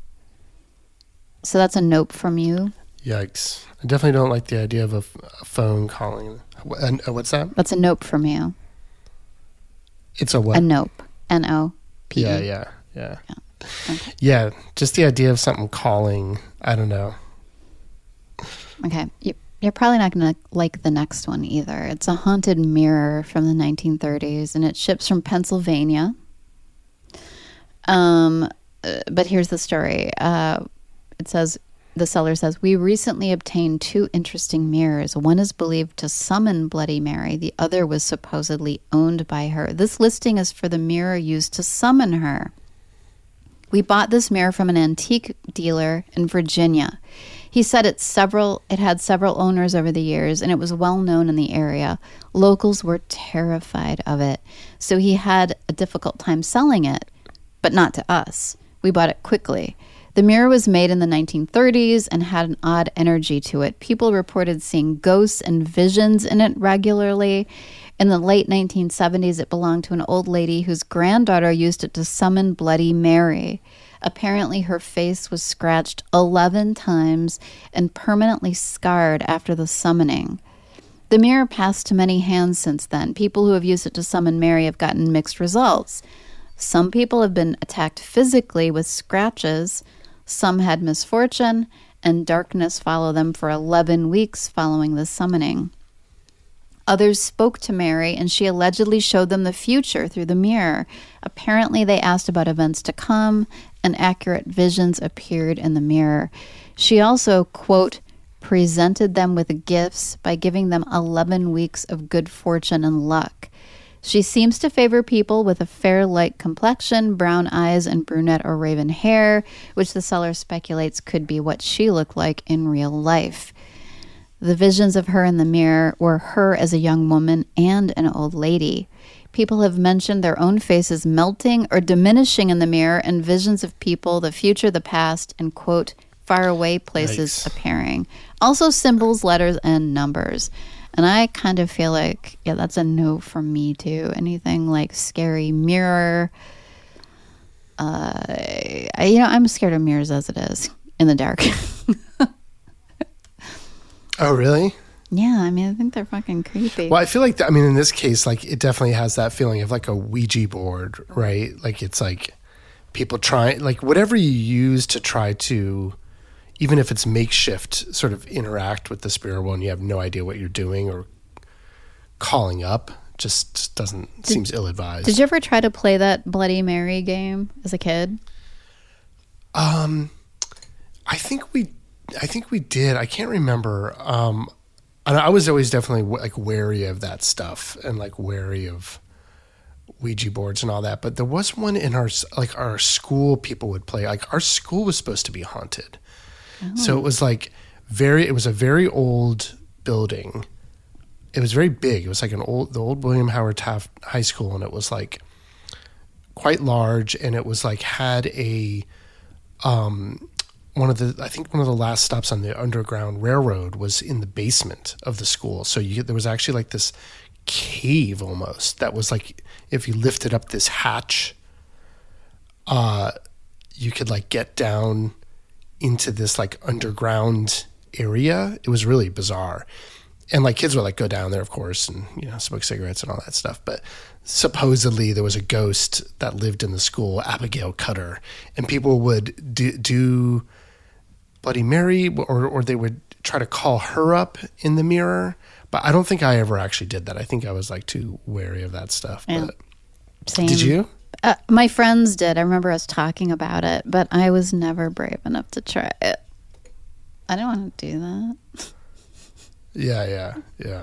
So that's a nope from you. Yikes. I definitely don't like the idea of a phone calling. What's that? That's a nope from you. It's a what? A nope. N-O-P. Yeah. Okay. Yeah, just the idea of something calling, I don't know. Okay. You're probably not going to like the next one either. It's a haunted mirror from the 1930s, and it ships from Pennsylvania. But here's the story. It says... The seller says, we recently obtained 2 interesting mirrors. One is believed to summon Bloody Mary. The other was supposedly owned by her. This listing is for the mirror used to summon her. We bought this mirror from an antique dealer in Virginia. He said it had several owners over the years, and it was well known in the area. Locals were terrified of it, so he had a difficult time selling it, but not to us. We bought it quickly. The mirror was made in the 1930s and had an odd energy to it. People reported seeing ghosts and visions in it regularly. In the late 1970s, it belonged to an old lady whose granddaughter used it to summon Bloody Mary. Apparently, her face was scratched 11 times and permanently scarred after the summoning. The mirror passed to many hands since then. People who have used it to summon Mary have gotten mixed results. Some people have been attacked physically with scratches. Some had misfortune, and darkness followed them for 11 weeks following the summoning. Others spoke to Mary, and she allegedly showed them the future through the mirror. Apparently, they asked about events to come, and accurate visions appeared in the mirror. She also, quote, presented them with gifts by giving them 11 weeks of good fortune and luck. She seems to favor people with a fair light complexion, brown eyes, and brunette or raven hair, which the seller speculates could be what she looked like in real life. The visions of her in the mirror were her as a young woman and an old lady. People have mentioned their own faces melting or diminishing in the mirror, and visions of people, the future, the past, and, quote, faraway places appearing. Also symbols, letters, and numbers. And I kind of feel like, yeah, that's a no from me too. Anything like scary mirror. I'm scared of mirrors as it is in the dark. Oh, really? Yeah, I mean, I think they're fucking creepy. Well, I feel like, in this case, like, it definitely has that feeling of like a Ouija board, right? Like, it's like people trying, like, whatever you use to try to even if it's makeshift, sort of interact with the spirit world and you have no idea what you're doing or calling up, just seems ill-advised. Did you ever try to play that Bloody Mary game as a kid? I think we did. I can't remember. And I was always definitely like wary of that stuff and like wary of Ouija boards and all that. But there was one in our school people would play. Like our school was supposed to be haunted. Oh. So it was like it was a very old building. It was very big. It was like the old William Howard Taft High School, and it was like quite large, and it was like had a one of the last stops on the Underground Railroad was in the basement of the school. So there was actually like this cave almost that was like, if you lifted up this hatch, you could like get down into this like underground area. It was really bizarre. And like kids would like go down there, of course, and smoke cigarettes and all that stuff. But supposedly there was a ghost that lived in the school, Abigail Cutter, and people would do Bloody Mary, or they would try to call her up in the mirror. But I don't think I ever actually did that. I think I was like too wary of that stuff. Yeah. But Same. Did you? My friends did. I remember us talking about it, but I was never brave enough to try it. I don't want to do that. Yeah.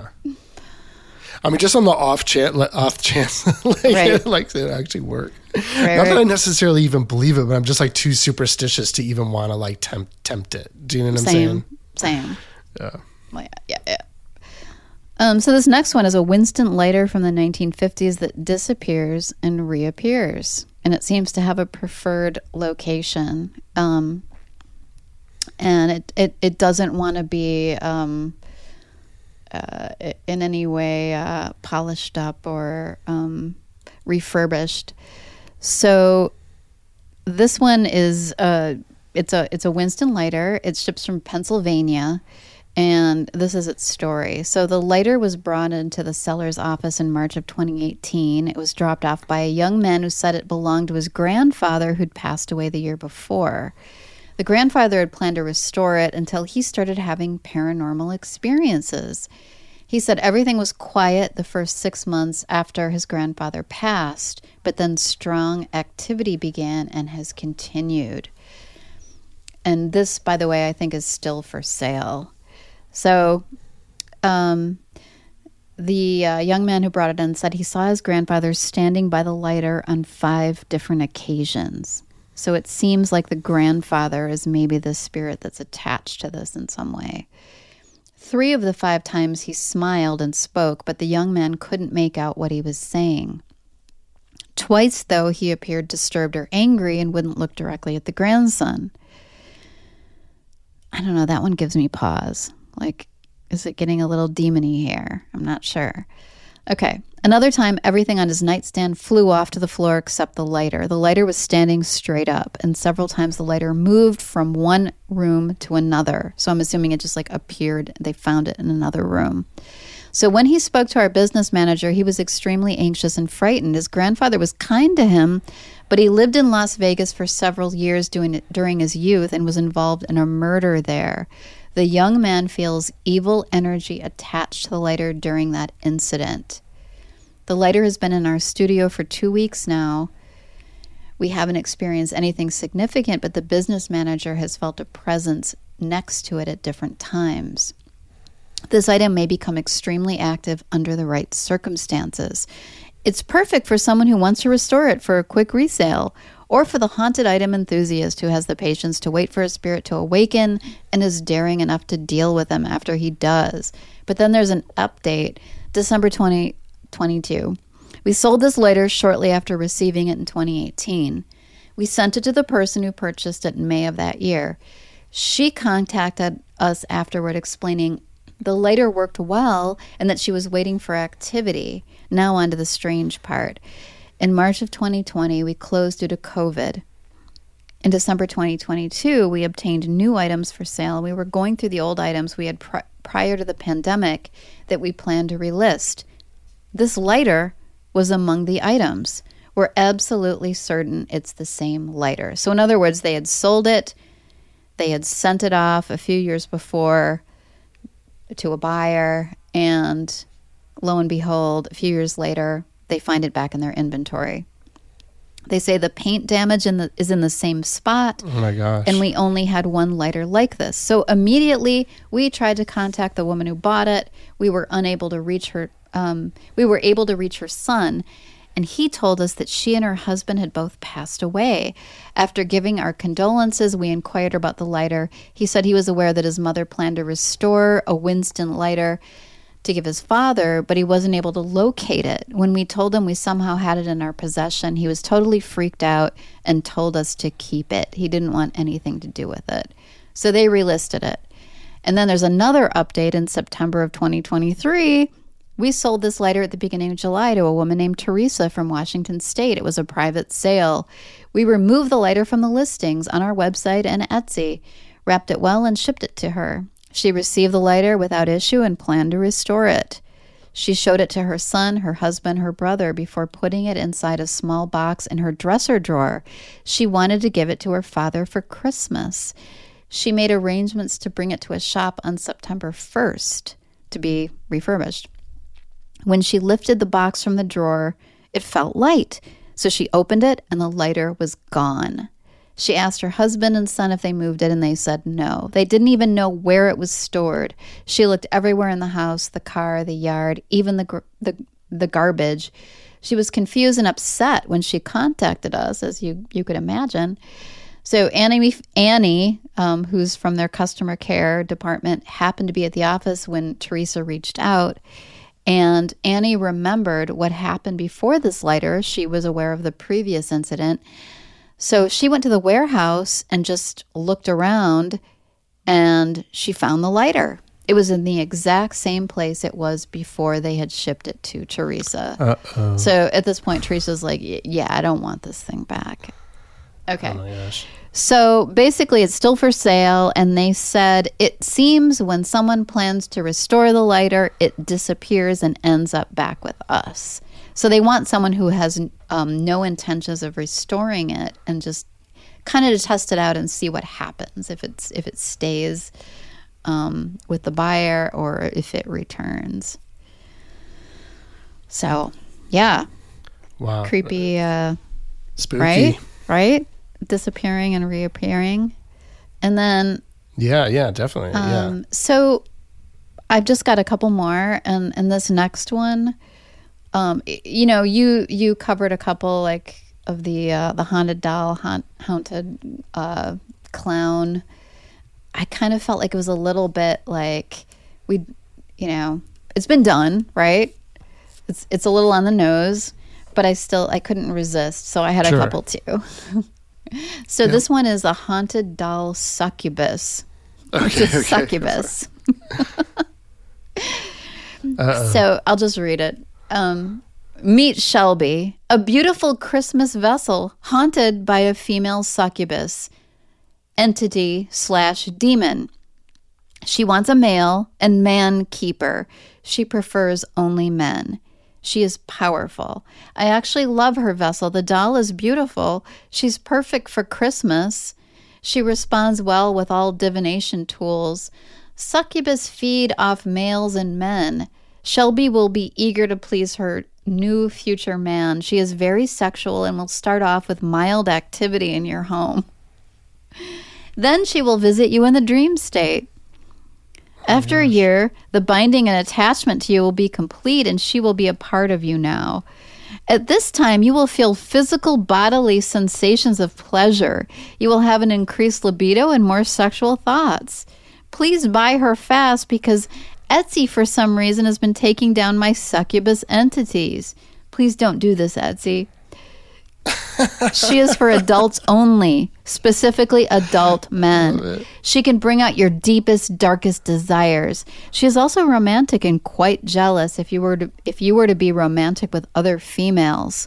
I mean, just on the off chance, Right. like it actually work. Right, Not that I necessarily even believe it, but I'm just like too superstitious to even want to like tempt it. Do you know what I'm saying? Same. Yeah. Well, yeah. So this next one is a Winston lighter from the 1950s that disappears and reappears, and it seems to have a preferred location. And it doesn't want to be in any way polished up or refurbished. So this one is it's a Winston lighter. It ships from Pennsylvania, and this is its story. So the lighter was brought into the seller's office in March of 2018. It was dropped off by a young man who said it belonged to his grandfather who'd passed away the year before. The grandfather had planned to restore it until he started having paranormal experiences. He said everything was quiet the first 6 months after his grandfather passed, but then strong activity began and has continued. And this, by the way, I think is still for sale. So the young man who brought it in said he saw his grandfather standing by the lighter on 5 different occasions. So it seems like the grandfather is maybe the spirit that's attached to this in some way. 3 of the 5 times he smiled and spoke, but the young man couldn't make out what he was saying. Twice, though, he appeared disturbed or angry and wouldn't look directly at the grandson. I don't know, that one gives me pause. Like, is it getting a little demony here? I'm not sure. Okay. Another time, everything on his nightstand flew off to the floor except the lighter. The lighter was standing straight up, and several times the lighter moved from one room to another. So I'm assuming it just like appeared. They found it in another room. So when he spoke to our business manager, he was extremely anxious and frightened. His grandfather was kind to him, but he lived in Las Vegas for several years during his youth and was involved in a murder there. The young man feels evil energy attached to the lighter during that incident. The lighter has been in our studio for 2 weeks now. We haven't experienced anything significant, but the business manager has felt a presence next to it at different times. This item may become extremely active under the right circumstances. It's perfect for someone who wants to restore it for a quick resale, or for the haunted item enthusiast who has the patience to wait for a spirit to awaken and is daring enough to deal with them after he does. But then there's an update, December 2022. We sold this lighter shortly after receiving it in 2018. We sent it to the person who purchased it in May of that year. She contacted us afterward explaining the lighter worked well and that she was waiting for activity. Now on to the strange part. In March of 2020, we closed due to COVID. In December 2022, we obtained new items for sale. We were going through the old items we had prior to the pandemic that we planned to relist. This lighter was among the items. We're absolutely certain it's the same lighter. So in other words, they had sold it. They had sent it off a few years before to a buyer, and lo and behold, a few years later, they find it back in their inventory. They say the paint damage is in the same spot. Oh my gosh. And we only had one lighter like this. So immediately we tried to contact the woman who bought it. We were unable to reach her. We were able to reach her son. And he told us that she and her husband had both passed away. After giving our condolences, we inquired about the lighter. He said he was aware that his mother planned to restore a Winston lighter to give his father, but he wasn't able to locate it. When we told him we somehow had it in our possession, he was totally freaked out and told us to keep it. He didn't want anything to do with it. So they relisted it. And then there's another update in September of 2023. We sold this lighter at the beginning of July to a woman named Teresa from Washington State. It was a private sale. We removed the lighter from the listings on our website and Etsy, wrapped it well, and shipped it to her. She received the lighter without issue and planned to restore it. She showed it to her son, her husband, her brother before putting it inside a small box in her dresser drawer. She wanted to give it to her father for Christmas. She made arrangements to bring it to a shop on September 1st to be refurbished. When she lifted the box from the drawer, it felt light. So she opened it and the lighter was gone. She asked her husband and son if they moved it, and they said no. They didn't even know where it was stored. She looked everywhere in the house, the car, the yard, even the garbage. She was confused and upset when she contacted us, as you could imagine. So Annie, who's from their customer care department, happened to be at the office when Teresa reached out. And Annie remembered what happened before this lighter. She was aware of the previous incident. So she went to the warehouse and just looked around, and she found the lighter. It was in the exact same place it was before they had shipped it to Teresa. Uh-oh. So at this point, Teresa's like, yeah, I don't want this thing back. Okay. Oh my gosh. So basically, it's still for sale, and they said it seems when someone plans to restore the lighter, it disappears and ends up back with us. So they want someone who has no intentions of restoring it and just kind of to test it out and see what happens, if it stays with the buyer or if it returns. So, yeah. Wow. Creepy. Spooky. Right? Disappearing and reappearing. And then... Yeah, definitely. So I've just got a couple more. And this next one... you covered a couple like of the haunted doll, haunted clown. I kind of felt like it was a little bit like it's been done, right? It's a little on the nose, but I couldn't resist, so I had a couple too. So this one is a haunted doll succubus. Okay. Succubus. So I'll just read it. Meet Shelby, a beautiful Christmas vessel haunted by a female succubus, entity/demon. She wants a male and man keeper. She prefers only men. She is powerful. I actually love her vessel. The doll is beautiful. She's perfect for Christmas. She responds well with all divination tools. Succubus feed off males and men. Shelby will be eager to please her new future man. She is very sexual and will start off with mild activity in your home. Then she will visit you in the dream state. After a year, the binding and attachment to you will be complete, and she will be a part of you now. At this time, you will feel physical bodily sensations of pleasure. You will have an increased libido and more sexual thoughts. Please buy her fast because Etsy, for some reason, has been taking down my succubus entities. Please don't do this, Etsy. She is for adults only, specifically adult men. She can bring out your deepest, darkest desires. She is also romantic and quite jealous if you were to be romantic with other females.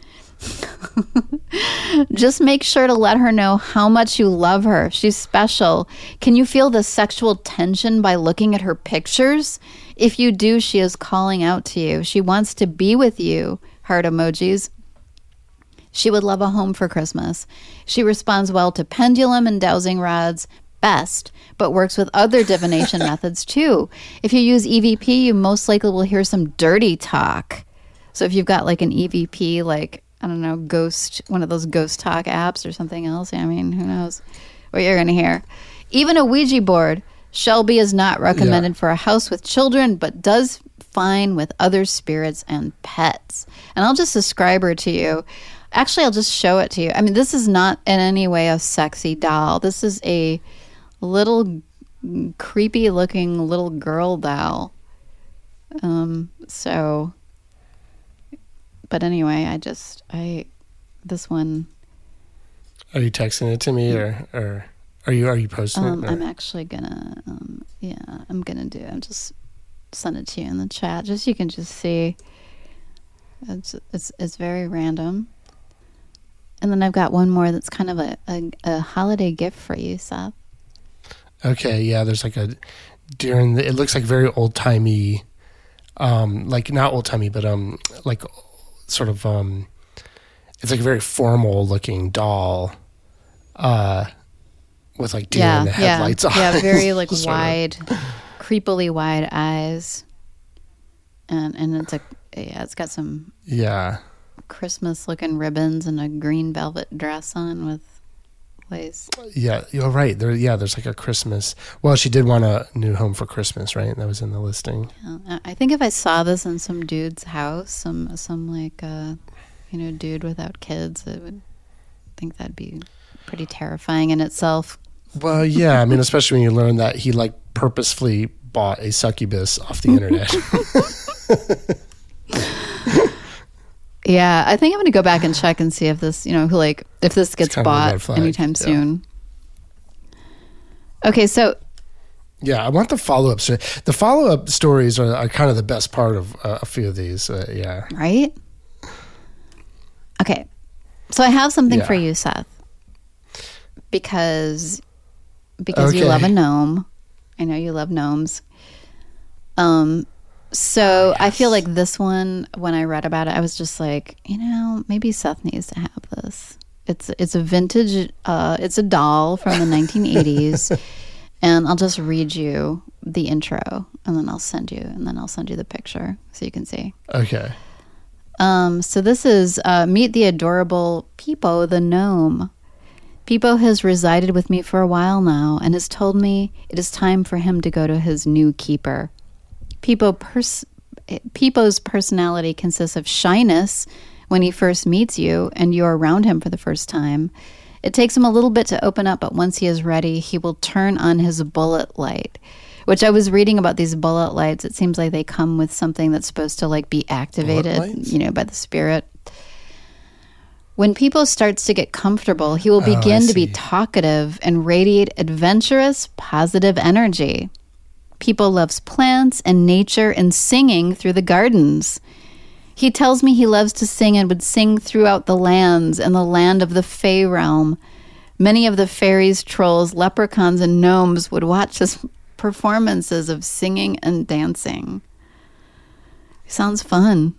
Just make sure to let her know how much you love her. She's special. Can you feel the sexual tension by looking at her pictures? If you do, she is calling out to you. She wants to be with you. Heart emojis. She would love a home for Christmas. She responds well to pendulum and dowsing rods, best, but works with other divination methods too. If you use EVP, you most likely will hear some dirty talk. So if you've got like an EVP, like, I don't know, one of those ghost talk apps or something else, I mean, who knows what you're going to hear. Even a Ouija board, Shelby is not recommended for a house with children, but does fine with other spirits and pets. And I'll just describe her to you. Actually, I'll just show it to you. I mean, this is not in any way a sexy doll. This is a little creepy looking little girl doll. But anyway, this one. Are you texting it to me or are you posting it? Or? I'm actually gonna, I'm just send it to you in the chat, just so you can just see. It's very random. And then I've got one more that's kind of a holiday gift for you, Seth. Okay, yeah, there's like it looks like very old-timey, like not old-timey, but like sort of, it's like a very formal-looking doll, with like deer in the headlights on. Yeah, very like wide, creepily wide eyes. And it's got some Christmas looking ribbons and a green velvet dress on with lace. Yeah, you're right. There's like a Christmas. Well, she did want a new home for Christmas, right? That was in the listing. Yeah, I think if I saw this in some dude's house, some like dude without kids, I would think that'd be pretty terrifying in itself. Well, yeah, I mean, especially when you learn that he like purposefully bought a succubus off the internet. Yeah, I think I'm going to go back and check and see if this, if this gets bought anytime soon. Okay, so. Yeah, I want the follow-up story. The follow-up stories are kind of the best part of a few of these. Yeah. Right? Okay, so I have something for you, Seth, because you love a gnome. I know you love gnomes. So I feel like this one, when I read about it, I was just like, maybe Seth needs to have this. It's a vintage, it's a doll from the 1980s, and I'll just read you the intro, and then I'll send you the picture so you can see. Okay. So this is meet the adorable Peepo the gnome. Peepo has resided with me for a while now and has told me it is time for him to go to his new keeper. Peepo's personality consists of shyness when he first meets you and you're around him for the first time. It takes him a little bit to open up, but once he is ready, he will turn on his bullet light, which I was reading about these bullet lights. It seems like they come with something that's supposed to like be activated, by the spirit. When Peepo starts to get comfortable, he will begin to be talkative and radiate adventurous, positive energy. Peepo loves plants and nature and singing through the gardens. He tells me he loves to sing and would sing throughout the lands and the land of the Fey realm. Many of the fairies, trolls, leprechauns, and gnomes would watch his performances of singing and dancing. Sounds fun.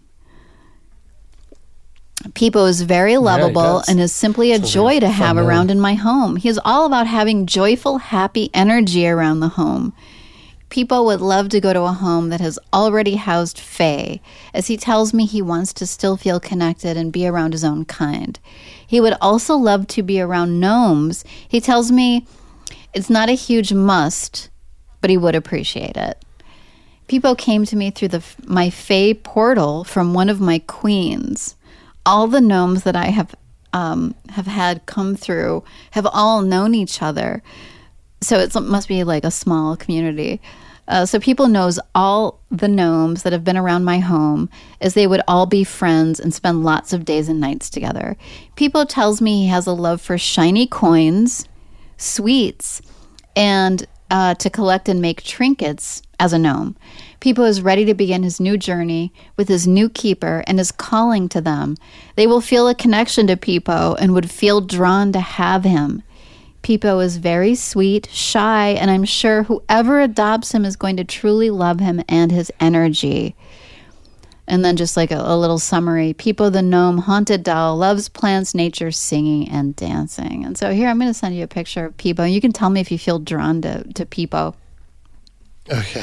Peepo is very lovable and is simply a joy to have around in my home. He is all about having joyful, happy energy around the home. Peepo would love to go to a home that has already housed Fae, as he tells me he wants to still feel connected and be around his own kind. He would also love to be around gnomes. He tells me it's not a huge must, but he would appreciate it. Peepo came to me through my Fae portal from one of my queens. All the gnomes that I have had come through have all known each other. So it must be like a small community. So Peepo knows all the gnomes that have been around my home, as they would all be friends and spend lots of days and nights together. Peepo tells me he has a love for shiny coins, sweets, and to collect and make trinkets as a gnome. Peepo is ready to begin his new journey with his new keeper and is calling to them. They will feel a connection to Peepo and would feel drawn to have him. Peepo is very sweet, shy, and I'm sure whoever adopts him is going to truly love him and his energy. And then just like a little summary. Peepo the gnome, haunted doll, loves plants, nature, singing, and dancing. And so here, I'm going to send you a picture of Peepo. You can tell me if you feel drawn to Peepo. Okay.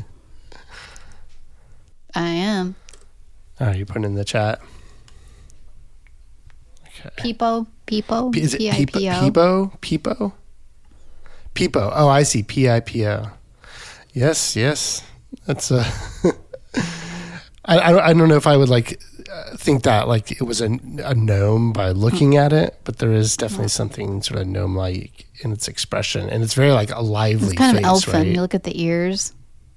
I am. All right, you put it in the chat. Okay. Peepo. Is it P-I-P-O. Peepo. Oh, I see. P-I-P-O. Yes. That's a... I don't know if I would like think that like it was a gnome by looking at it, but there is definitely something sort of gnome-like in its expression, and it's very like a lively It's kind face, of elfin. right? You look at the ears.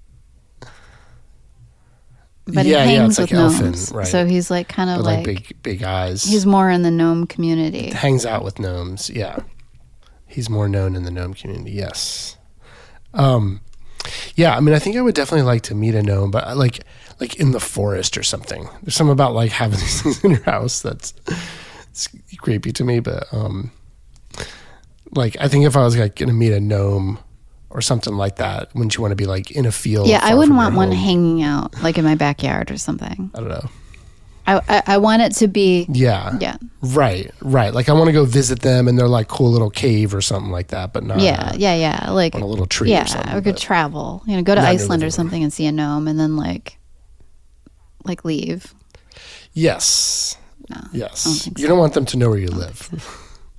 But yeah, he hangs it's like with elfin, gnomes. right? So he's like kind of With, like big eyes. he's more in the gnome community. Hangs out with gnomes. Yeah, he's more known in the gnome community. Yes. Yeah, I mean, I think I would definitely like to meet a gnome, but like in the forest or something. There's something about like having these things in your house that's it's creepy to me. But like I think if I was like going to meet a gnome or something like that, wouldn't you want to be like in a field? Yeah, I wouldn't want one home? hanging out like in my backyard or something. I don't know. I want it to be Yeah. Right. Like I want to go visit them in their like cool little cave or something like that, but not yeah like on a little tree or something. or could travel, go to not Iceland really or something and see a gnome and then like leave. Yes. No, I Yes. don't think You don't want them to know where you live.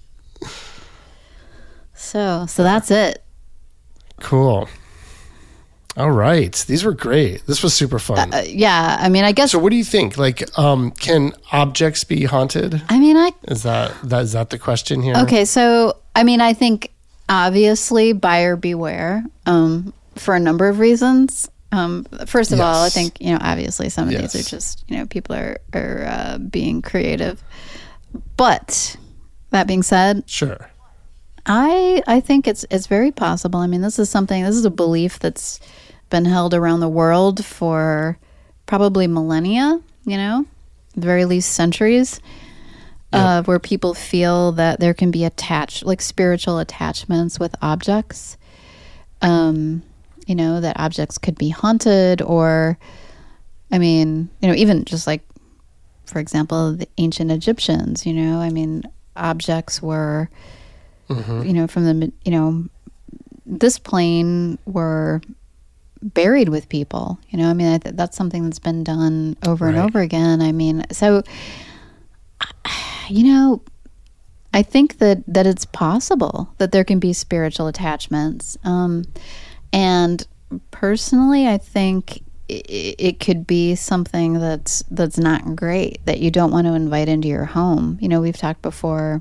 So that's it. Cool. All right. These were great. This was super fun. Yeah, I mean, I guess. So what do you think? Like, can objects be haunted? I mean, Is that the question here? Okay, so I mean, I think obviously buyer beware for a number of reasons. First of all, I think obviously some of these are just people are being creative. But that being said, Sure. I think it's very possible. I mean, this is a belief that's been held around the world for probably millennia, the very least centuries, where people feel that there can be spiritual attachments with objects. That objects could be haunted, or, I mean, even just like, for example, the ancient Egyptians, I mean, objects were, from the, this plane were buried with people, I mean, that's something that's been done over and over again. I mean, so, I think that it's possible that there can be spiritual attachments. And personally, I think it could be something that's not great, that you don't want to invite into your home. We've talked before,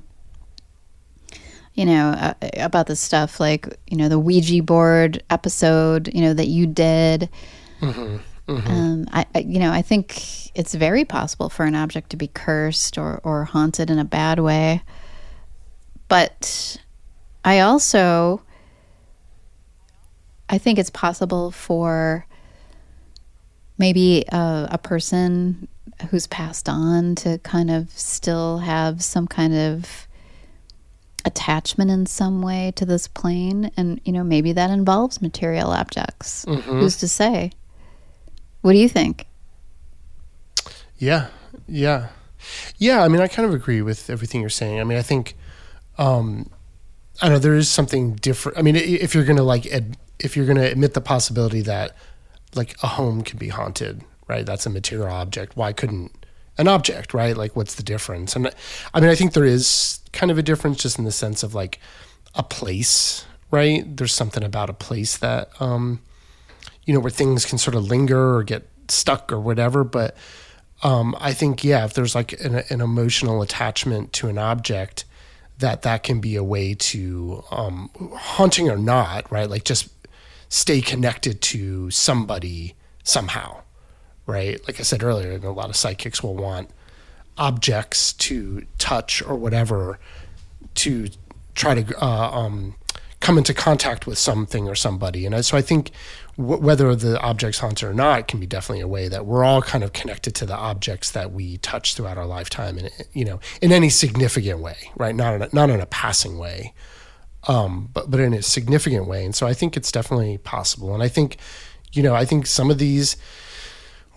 about this stuff, like, the Ouija board episode, that you did. I think it's very possible for an object to be cursed or haunted in a bad way. But I think it's possible for maybe a person who's passed on to kind of still have some kind of attachment in some way to this plane, and maybe that involves material objects. Who's to say? What do you think? Yeah. I mean, I kind of agree with everything you're saying. I mean, I think I don't know, there is something different. I mean, if you're gonna admit the possibility that like a home can be haunted, right? That's a material object. Why couldn't an object, right? Like, what's the difference? And I mean, I think there is kind of a difference just in the sense of like a place, right? There's something about a place that, where things can sort of linger or get stuck or whatever. But I think, if there's like an emotional attachment to an object, that can be a way to, haunting or not, right? Like just stay connected to somebody somehow. Right? Like I said earlier, a lot of psychics will want objects to touch or whatever to try to come into contact with something or somebody. And so I think whether the object's haunted or not can be definitely a way that we're all kind of connected to the objects that we touch throughout our lifetime, and in any significant way, right? Not in a passing way, but in a significant way. And so I think it's definitely possible. And I think, I think some of these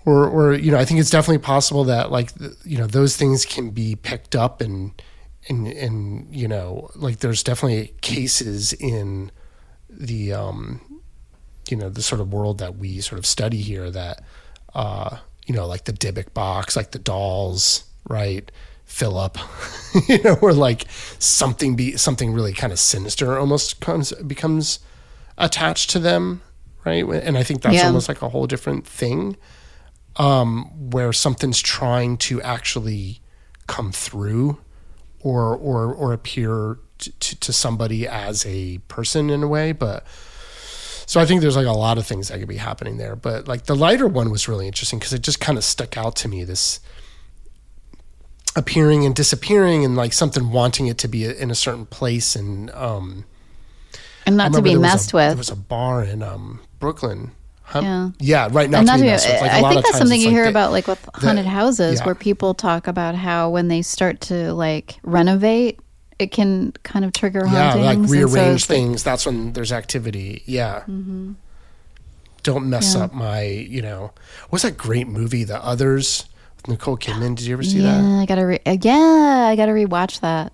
or you know, I think it's definitely possible that like you know those things can be picked up and you know, like there's definitely cases in the you know, the sort of world that we sort of study here that you know, like the Dybbuk box, like the dolls, right? Philip, you know, or like something really kind of sinister almost becomes attached to them, right? And I think that's almost like a whole different thing, where something's trying to actually come through or appear to somebody as a person in a way. But so I think there's like a lot of things that could be happening there. But like the lighter one was really interesting because it just kind of stuck out to me, this appearing and disappearing and like something wanting it to be in a certain place and not to be messed with. There was a bar in Brooklyn. Yeah, right. Not to be messed with. Like, I think that's something you hear about like with haunted houses where people talk about how when they start to like renovate, it can kind of trigger hauntings. Yeah, like rearrange things. That's when there's activity. Yeah. Mm-hmm. Don't mess up my, you know, what's that great movie, The Others? Nicole Kidman, did you ever see that? I gotta rewatch that.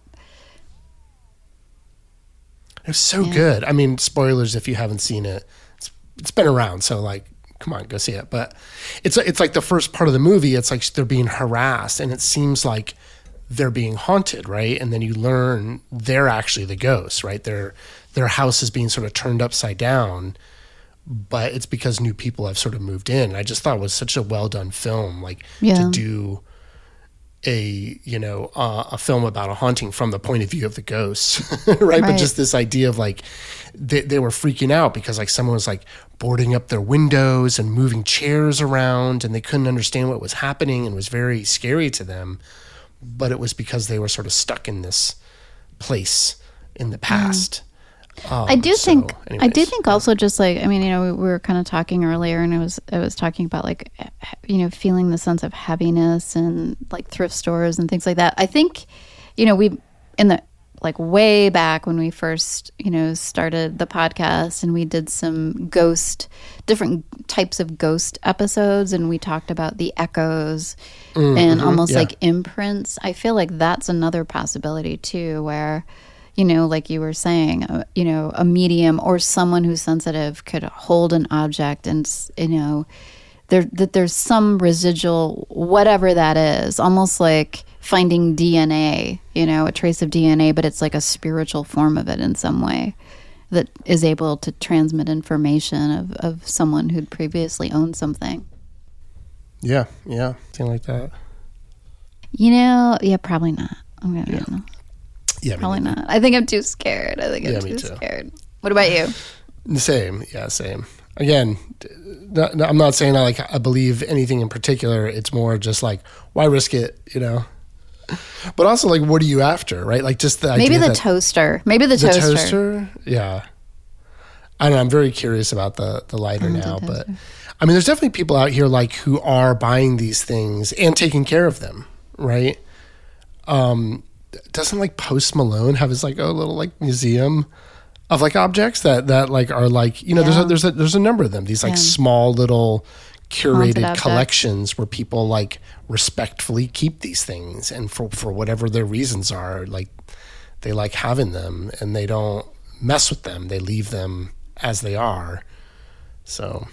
It was so good. I mean, spoilers if you haven't seen it. It's been around, so like, come on, go see it. But it's like the first part of the movie. It's like they're being harassed, and it seems like they're being haunted, right? And then you learn they're actually the ghosts, right? Their house is being sort of turned upside down. But it's because new people have sort of moved in. I just thought it was such a well done film, like to do a film about a haunting from the point of view of the ghosts, right? But just this idea of like they were freaking out because like someone was like boarding up their windows and moving chairs around, and they couldn't understand what was happening, and it was very scary to them. But it was because they were sort of stuck in this place in the past. I do think also just like, I mean, you know, we were kind of talking earlier and I was talking about like, you know, feeling the sense of heaviness and like thrift stores and things like that. I think, you know, we in the like way back when we first, you know, started the podcast and we did some different types of ghost episodes and we talked about the echoes and almost like imprints. I feel like that's another possibility too, where, you know, like you were saying, you know, a medium or someone who's sensitive could hold an object and, you know, there's some residual, whatever that is, almost like finding DNA, you know, a trace of DNA, but it's like a spiritual form of it in some way that is able to transmit information of someone who'd previously owned something. Yeah, something like that. You know, probably not. Yeah, probably not. I think I'm too scared. I'm too scared. What about you? Same. Again, I'm not saying I believe anything in particular. It's more just like, why risk it, you know? But also, like, what are you after, right? Like, just the maybe idea the toaster. Maybe the toaster. Yeah. I don't know. I'm very curious about the lighter now, but I mean, there's definitely people out here like who are buying these things and taking care of them, right? Doesn't like Post Malone have his like a little like museum of like objects that like are like, you know, there's a number of them, these like small little curated collections where people like respectfully keep these things, and for whatever their reasons are, like they like having them and they don't mess with them, they leave them as they are. So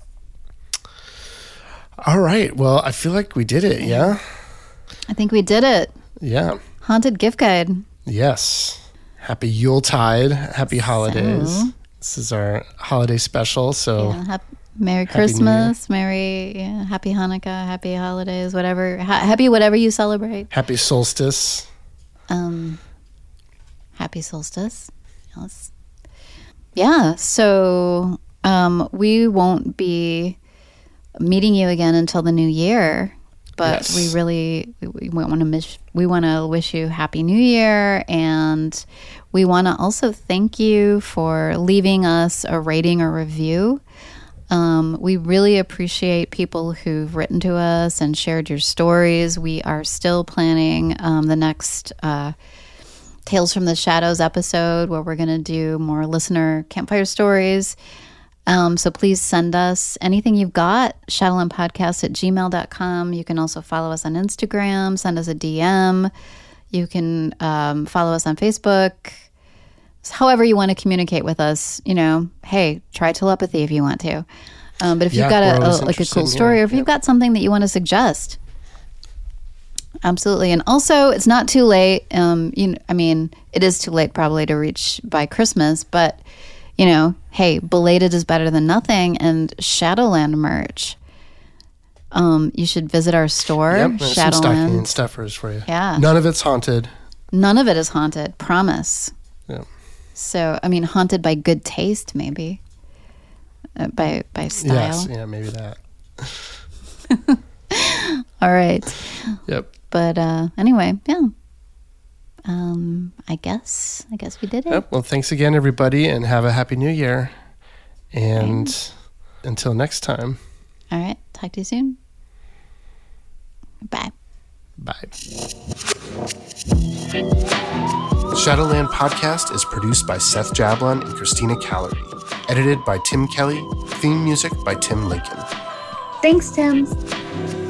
all right, well, I feel like we did it. I think we did it. Haunted gift guide. Yes. Happy Yuletide. Happy holidays. This is our holiday special. So Merry Christmas. Happy Hanukkah. Happy holidays. Whatever. Happy whatever you celebrate. Happy solstice. Happy solstice. Yes. Yeah. So we won't be meeting you again until the new year. But we want to wish you Happy New Year, and we want to also thank you for leaving us a rating or review. We really appreciate people who've written to us and shared your stories. We are still planning the next Tales from the Shadows episode where we're going to do more listener campfire stories. So please send us anything you've got, shadowlandpodcast@gmail.com. You can also follow us on Instagram, send us a DM. You can follow us on Facebook. However you want to communicate with us, hey, try telepathy if you want to. But if you've got a cool story, or if you've got something that you want to suggest, absolutely. And also, it's not too late. It is too late probably to reach by Christmas, but hey, belated is better than nothing. And Shadowland merch. You should visit our store, Shadowland. Some stocking stuffers for you. Yeah. None of it's haunted. None of it is haunted. Promise. Yeah. So, haunted by good taste, maybe. By style. Yes, yeah, maybe that. All right. Yep. But anyway, yeah. I guess we did it. Yep. Well, thanks again, everybody, and have a happy new year. And until next time. All right. Talk to you soon. Bye. Bye. Shadowland Podcast is produced by Seth Jablon and Christina Callery. Edited by Tim Kelly. Theme music by Tim Lakin. Thanks, Tim.